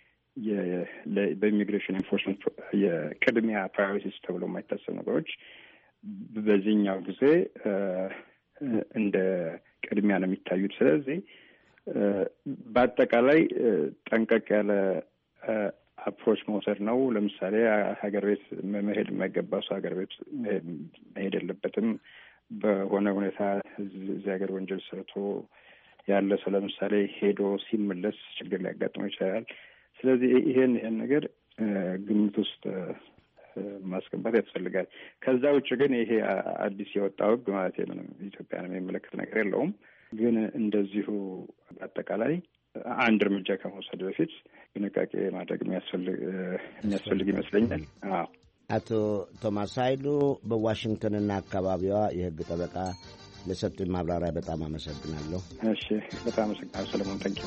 በኢሚግሬሽን ኢንፎርስመንት የቅድሚያ ፕራዮሪቲስ ተብሎ የማይታሰብ ነገሮች በዚህኛው ጊዜ እንደ ቅድሚያ ነው የሚታዩት። ስለዚህ በአጠቃላይ ጠንቀቅ ያለ አፕሮች መውሰድ ነው። ለምሳሌ ሀገር ቤት መሄድ የማይገባ ሰው ሀገር ቤት መሄድ የለበትም። በሆነ ሁኔታ እዚህ ሀገር ወንጀል ሰርቶ ያለ ሰው ለምሳሌ ሄዶ ሲመለስ ችግር ሊያጋጥመው ይችላል። ስለዚህ ይሄን ነገር ግምት ውስጥ ማስገባት ያስፈልጋል። ከዛ ውጭ ግን ይሄ አዲስ የወጣው ሕግ ማለት ምንም ኢትዮጵያን የሚመለከት ነገር የለውም። ግን እንደዚሁ በአጠቃላይ አንድ እርምጃ ከመውሰድ በፊት ጥንቃቄ ማድረግ የሚያስፈልግ ይመስለኛል። አቶ ቶማስ ኃይሉ በዋሽንግተንና አካባቢዋ የሕግ ጠበቃ ለሰጡኝ ማብራሪያ በጣም አመሰግናለሁ። እሺ፣ በጣም አመሰግናለሁ ሰለሞን። ታንኪ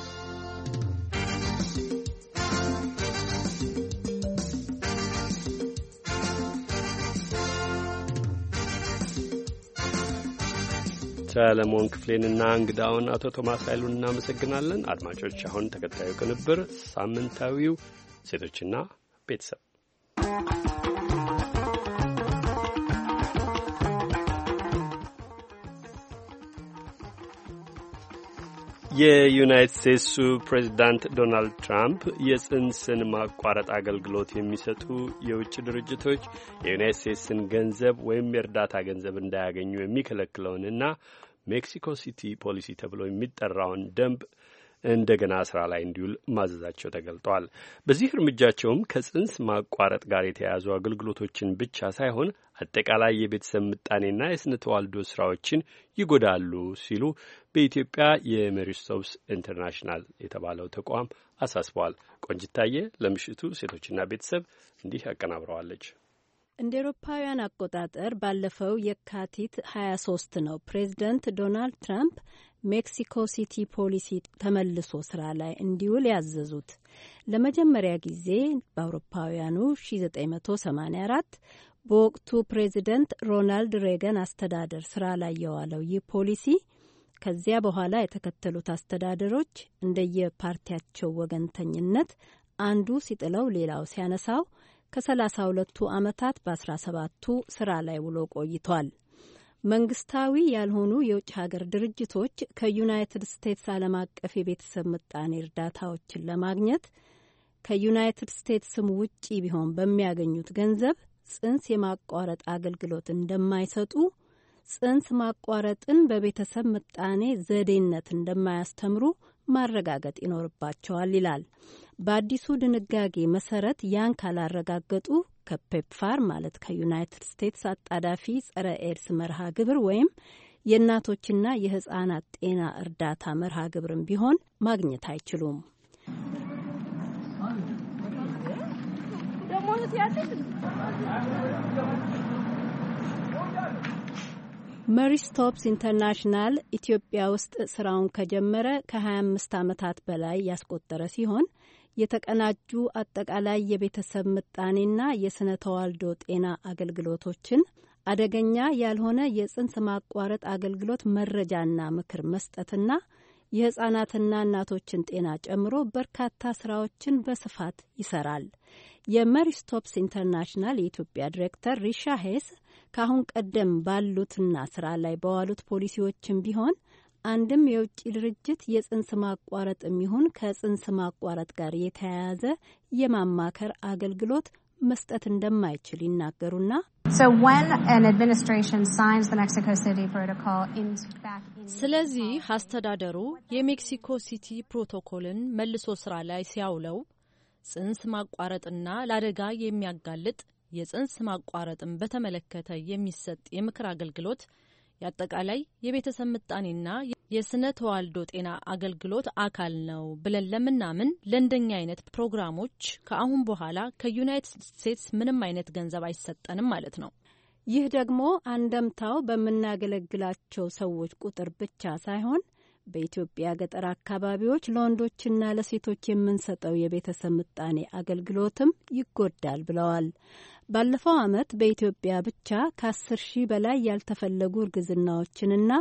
ሰለሞን ክፍሌንና እንግዳውን አቶ ቶማስ ኃይሉን እናመሰግናለን። አድማጮች፣ አሁን ተከታዩ ቅንብር ሳምንታዊው ሴቶችና ቤተሰብ የዩናይትድ ስቴትሱ ፕሬዚዳንት ዶናልድ ትራምፕ የጽንስን ማቋረጥ አገልግሎት የሚሰጡ የውጭ ድርጅቶች የዩናይትድ ስቴትስን ገንዘብ ወይም የእርዳታ ገንዘብ እንዳያገኙ የሚከለክለውንና ሜክሲኮ ሲቲ ፖሊሲ ተብሎ የሚጠራውን ደንብ እንደገና ስራ ላይ እንዲውል ማዘዛቸው ተገልጧል። በዚህ እርምጃቸውም ከጽንስ ማቋረጥ ጋር የተያያዙ አገልግሎቶችን ብቻ ሳይሆን አጠቃላይ የቤተሰብ ምጣኔና የስነ ተዋልዶ ስራዎችን ይጎዳሉ ሲሉ በኢትዮጵያ የሜሪ ስቶፕስ ኢንተርናሽናል የተባለው ተቋም አሳስበዋል። ቆንጅታየ ለምሽቱ ሴቶችና ቤተሰብ እንዲህ አቀናብረዋለች። እንደ ኤሮፓውያን አቆጣጠር ባለፈው የካቲት 23 ነው ፕሬዚደንት ዶናልድ ትራምፕ ሜክሲኮ ሲቲ ፖሊሲ ተመልሶ ስራ ላይ እንዲውል ያዘዙት። ለመጀመሪያ ጊዜ በአውሮፓውያኑ 1984 በወቅቱ ፕሬዚደንት ሮናልድ ሬገን አስተዳደር ስራ ላይ የዋለው ይህ ፖሊሲ ከዚያ በኋላ የተከተሉት አስተዳደሮች እንደየፓርቲያቸው ወገንተኝነት አንዱ ሲጥለው ሌላው ሲያነሳው ከ32ቱ ዓመታት በ17ቱ ስራ ላይ ውሎ ቆይቷል። መንግስታዊ ያልሆኑ የውጭ ሀገር ድርጅቶች ከዩናይትድ ስቴትስ ዓለም አቀፍ የቤተሰብ ምጣኔ እርዳታዎችን ለማግኘት ከዩናይትድ ስቴትስም ውጪ ቢሆን በሚያገኙት ገንዘብ ጽንስ የማቋረጥ አገልግሎት እንደማይሰጡ፣ ጽንስ ማቋረጥን በቤተሰብ ምጣኔ ዘዴነት እንደማያስተምሩ ማረጋገጥ ይኖርባቸዋል ይላል። በአዲሱ ድንጋጌ መሰረት ያን ካላረጋገጡ ከፔፕፋር ማለት ከዩናይትድ ስቴትስ አጣዳፊ ጸረ ኤድስ መርሃ ግብር ወይም የእናቶችና የህጻናት ጤና እርዳታ መርሃ ግብርም ቢሆን ማግኘት አይችሉም። ሜሪ ስቶፕስ ኢንተርናሽናል ኢትዮጵያ ውስጥ ስራውን ከጀመረ ከ25 ዓመታት በላይ ያስቆጠረ ሲሆን የተቀናጁ አጠቃላይ የቤተሰብ ምጣኔና የስነ ተዋልዶ ጤና አገልግሎቶችን፣ አደገኛ ያልሆነ የጽንስ ማቋረጥ አገልግሎት መረጃና ምክር መስጠትና የህጻናትና እናቶችን ጤና ጨምሮ በርካታ ስራዎችን በስፋት ይሰራል። የሜሪ ስቶፕስ ኢንተርናሽናል የኢትዮጵያ ዲሬክተር ሪሻ ሄስ ከአሁን ቀደም ባሉትና ስራ ላይ በዋሉት ፖሊሲዎችም ቢሆን አንድም የውጭ ድርጅት የጽንስ ማቋረጥ የሚሆን ከጽንስ ማቋረጥ ጋር የተያያዘ የማማከር አገልግሎት መስጠት እንደማይችል ይናገሩና ስለዚህ አስተዳደሩ የሜክሲኮ ሲቲ ፕሮቶኮልን መልሶ ስራ ላይ ሲያውለው ጽንስ ማቋረጥና ለአደጋ የሚያጋልጥ የጽንስ ማቋረጥን በተመለከተ የሚሰጥ የምክር አገልግሎት የአጠቃላይ የቤተሰብ ምጣኔና የስነ ተዋልዶ ጤና አገልግሎት አካል ነው ብለን ለምናምን ለእንደኛ አይነት ፕሮግራሞች ከአሁን በኋላ ከዩናይትድ ስቴትስ ምንም አይነት ገንዘብ አይሰጠንም ማለት ነው። ይህ ደግሞ አንደምታው በምናገለግላቸው ሰዎች ቁጥር ብቻ ሳይሆን በኢትዮጵያ ገጠር አካባቢዎች ለወንዶችና ለሴቶች የምንሰጠው የቤተሰብ ምጣኔ አገልግሎትም ይጎዳል ብለዋል። ባለፈው ዓመት በኢትዮጵያ ብቻ ከ10,000 በላይ ያልተፈለጉ እርግዝናዎችንና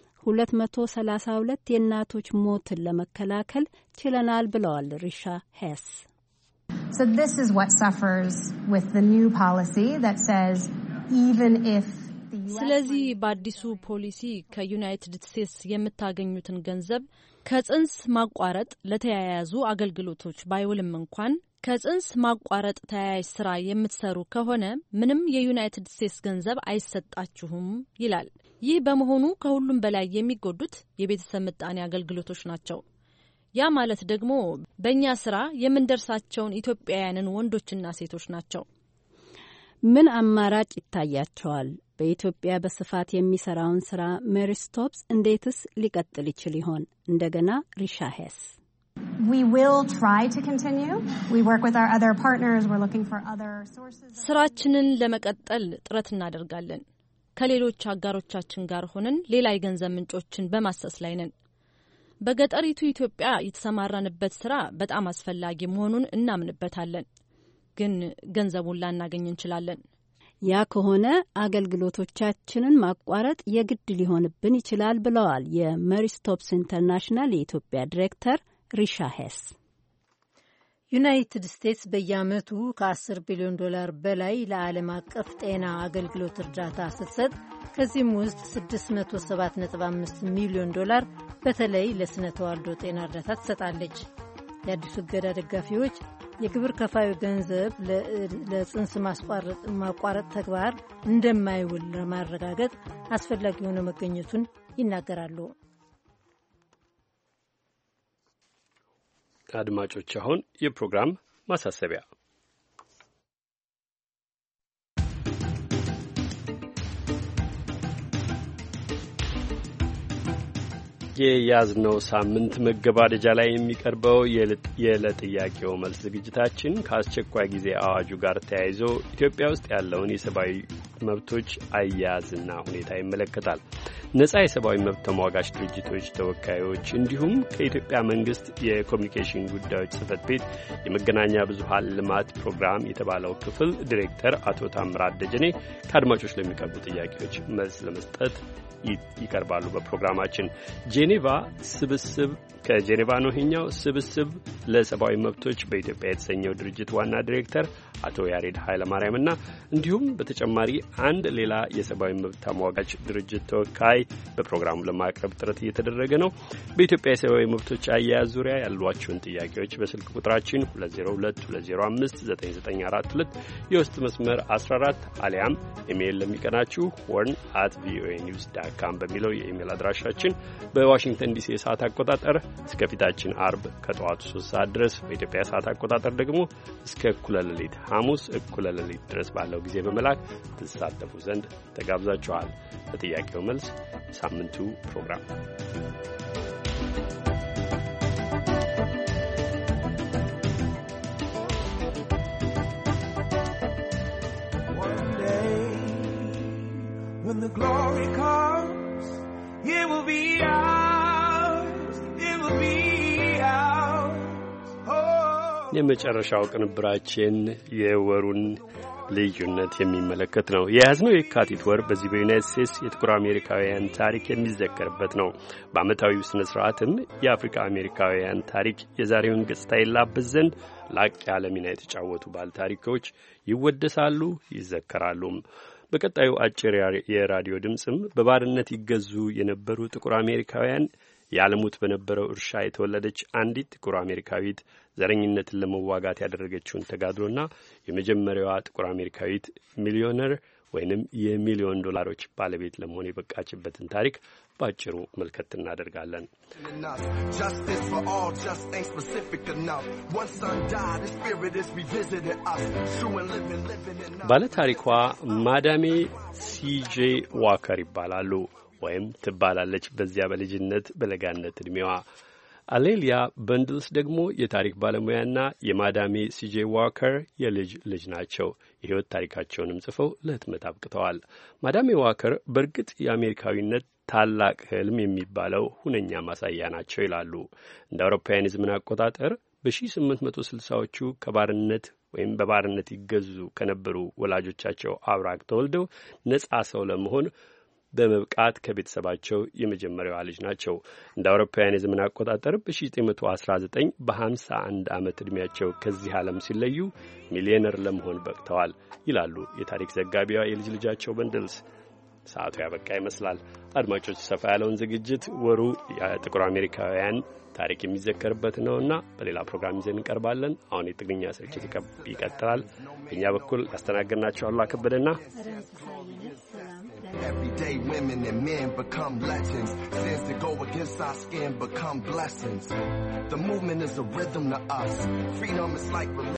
232 የእናቶች ሞትን ለመከላከል ችለናል ብለዋል ሪሻ ሄስ። So this is what suffers with the new policy that says even if ስለዚህ በአዲሱ ፖሊሲ ከዩናይትድ ስቴትስ የምታገኙትን ገንዘብ ከጽንስ ማቋረጥ ለተያያዙ አገልግሎቶች ባይውልም እንኳን ከጽንስ ማቋረጥ ተያያዥ ስራ የምትሰሩ ከሆነ ምንም የዩናይትድ ስቴትስ ገንዘብ አይሰጣችሁም ይላል። ይህ በመሆኑ ከሁሉም በላይ የሚጎዱት የቤተሰብ ምጣኔ አገልግሎቶች ናቸው። ያ ማለት ደግሞ በእኛ ስራ የምንደርሳቸውን ኢትዮጵያውያንን ወንዶችና ሴቶች ናቸው። ምን አማራጭ ይታያቸዋል? በኢትዮጵያ በስፋት የሚሰራውን ስራ ሜሪ ስቶፕስ እንዴትስ ሊቀጥል ይችል ይሆን? እንደገና ሪሻ ሄስ። We will try to continue. We work with our other partners. We're looking for other sources. ስራችንን ለመቀጠል ጥረት እናደርጋለን። ከሌሎች አጋሮቻችን ጋር ሆነን ሌላ የገንዘብ ምንጮችን በማሰስ ላይ ነን። በገጠሪቱ ኢትዮጵያ የተሰማራንበት ስራ በጣም አስፈላጊ መሆኑን እናምንበታለን። ግን ገንዘቡን ላናገኝ እንችላለን። ያ ከሆነ አገልግሎቶቻችንን ማቋረጥ የግድ ሊሆንብን ይችላል ብለዋል የሜሪ ስቶፕስ ኢንተርናሽናል የኢትዮጵያ ዲሬክተር ሪሻ ሄስ። ዩናይትድ ስቴትስ በየዓመቱ ከ10 ቢሊዮን ዶላር በላይ ለዓለም አቀፍ ጤና አገልግሎት እርዳታ ስትሰጥ ከዚህም ውስጥ 607.5 ሚሊዮን ዶላር በተለይ ለስነ ተዋልዶ ጤና እርዳታ ትሰጣለች። የአዲሱ እገዳ ደጋፊዎች የግብር ከፋዩ ገንዘብ ለጽንስ ማቋረጥ ተግባር እንደማይውል ለማረጋገጥ አስፈላጊ ሆኖ መገኘቱን ይናገራሉ። አድማጮች፣ አሁን የፕሮግራም ማሳሰቢያ። የያዝነው ሳምንት መገባደጃ ላይ የሚቀርበው የዕለት ጥያቄው መልስ ዝግጅታችን ከአስቸኳይ ጊዜ አዋጁ ጋር ተያይዞ ኢትዮጵያ ውስጥ ያለውን የሰብአዊ መብቶች አያያዝና ሁኔታ ይመለከታል። ነጻ የሰብአዊ መብት ተሟጋች ድርጅቶች ተወካዮች እንዲሁም ከኢትዮጵያ መንግስት የኮሚኒኬሽን ጉዳዮች ጽህፈት ቤት የመገናኛ ብዙሃን ልማት ፕሮግራም የተባለው ክፍል ዲሬክተር አቶ ታምራት ደጀኔ ከአድማጮች ለሚቀርቡ ጥያቄዎች መልስ ለመስጠት ይቀርባሉ። በፕሮግራማችን ጄኔቫ ስብስብ ከጄኔቫ ነው ይኸኛው ስብስብ ለሰብአዊ መብቶች በኢትዮጵያ የተሰኘው ድርጅት ዋና ዲሬክተር አቶ ያሬድ ኃይለማርያምና እንዲሁም በተጨማሪ አንድ ሌላ የሰብአዊ መብት ተሟጋች ድርጅት ተወካይ በፕሮግራሙ ለማቅረብ ጥረት እየተደረገ ነው። በኢትዮጵያ የሰብአዊ መብቶች አያያዝ ዙሪያ ያሏቸውን ጥያቄዎች በስልክ ቁጥራችን 2022059942 የውስጥ መስመር 14 አሊያም ኢሜይል ለሚቀናችሁ horn@voanews.com በሚለው የኢሜይል አድራሻችን በዋሽንግተን ዲሲ የሰዓት አቆጣጠር እስከ ፊታችን አርብ ከጠዋቱ 3 ሰዓት ድረስ በኢትዮጵያ ሰዓት አቆጣጠር ደግሞ እስከ እኩለ ሌሊት ሐሙስ እኩለ ሌሊት ድረስ ባለው ጊዜ በመላክ ትሳተፉ ዘንድ ተጋብዛችኋል። በጥያቄው መልስ ሳምንቱ ፕሮግራም When the glory comes, it will be ours, it will be ours. Oh. የመጨረሻው ቅንብራችን የወሩን ልዩነት የሚመለከት ነው። የያዝነው የካቲት ወር በዚህ በዩናይትድ ስቴትስ የጥቁር አሜሪካውያን ታሪክ የሚዘከርበት ነው። በዓመታዊው ስነ ስርዓትም የአፍሪካ አሜሪካውያን ታሪክ የዛሬውን ገጽታ ይላበስ ዘንድ ላቅ ያለ ሚና የተጫወቱ ባለ ታሪኮች ይወደሳሉ፣ ይዘከራሉም። በቀጣዩ አጭር የራዲዮ ድምፅም በባርነት ይገዙ የነበሩ ጥቁር አሜሪካውያን ያለሙት በነበረው እርሻ የተወለደች አንዲት ጥቁር አሜሪካዊት ዘረኝነትን ለመዋጋት ያደረገችውን ተጋድሎና የመጀመሪያዋ ጥቁር አሜሪካዊት ሚሊዮነር ወይንም $1,000,000 ባለቤት ለመሆን የበቃችበትን ታሪክ ባጭሩ መልከት እናደርጋለን። ባለታሪኳ ማዳሜ ሲጄ ዋከር ይባላሉ ወይም ትባላለች። በዚያ በልጅነት በለጋነት ዕድሜዋ አሌሊያ በንድልስ ደግሞ የታሪክ ባለሙያና የማዳሜ ሲጄ ዋከር የልጅ ልጅ ናቸው። የሕይወት ታሪካቸውንም ጽፈው ለህትመት አብቅተዋል። ማዳሜ ዋከር በእርግጥ የአሜሪካዊነት ታላቅ ህልም የሚባለው ሁነኛ ማሳያ ናቸው ይላሉ። እንደ አውሮፓውያን የዘመን አቆጣጠር በ1860ዎቹ ከባርነት ወይም በባርነት ይገዙ ከነበሩ ወላጆቻቸው አብራክ ተወልደው ነጻ ሰው ለመሆን በመብቃት ከቤተሰባቸው የመጀመሪያዋ ልጅ ናቸው። እንደ አውሮፓውያን የዘመን አቆጣጠር በ1919 በ51 ዓመት ዕድሜያቸው ከዚህ ዓለም ሲለዩ ሚሊዮነር ለመሆን በቅተዋል ይላሉ የታሪክ ዘጋቢዋ የልጅ ልጃቸው በንድልስ። ሰዓቱ ያበቃ ይመስላል። አድማጮች፣ ሰፋ ያለውን ዝግጅት ወሩ የጥቁር አሜሪካውያን ታሪክ የሚዘከርበት ነውና በሌላ ፕሮግራም ይዘን እንቀርባለን። አሁን የትግርኛ ስርጭት ይቀጥላል። በእኛ በኩል ያስተናገድናቸው አሉላ ከበደና Everyday women and men become legends. Sins that go against our skin become blessings. The movement is a rhythm to us. Freedom is like religion.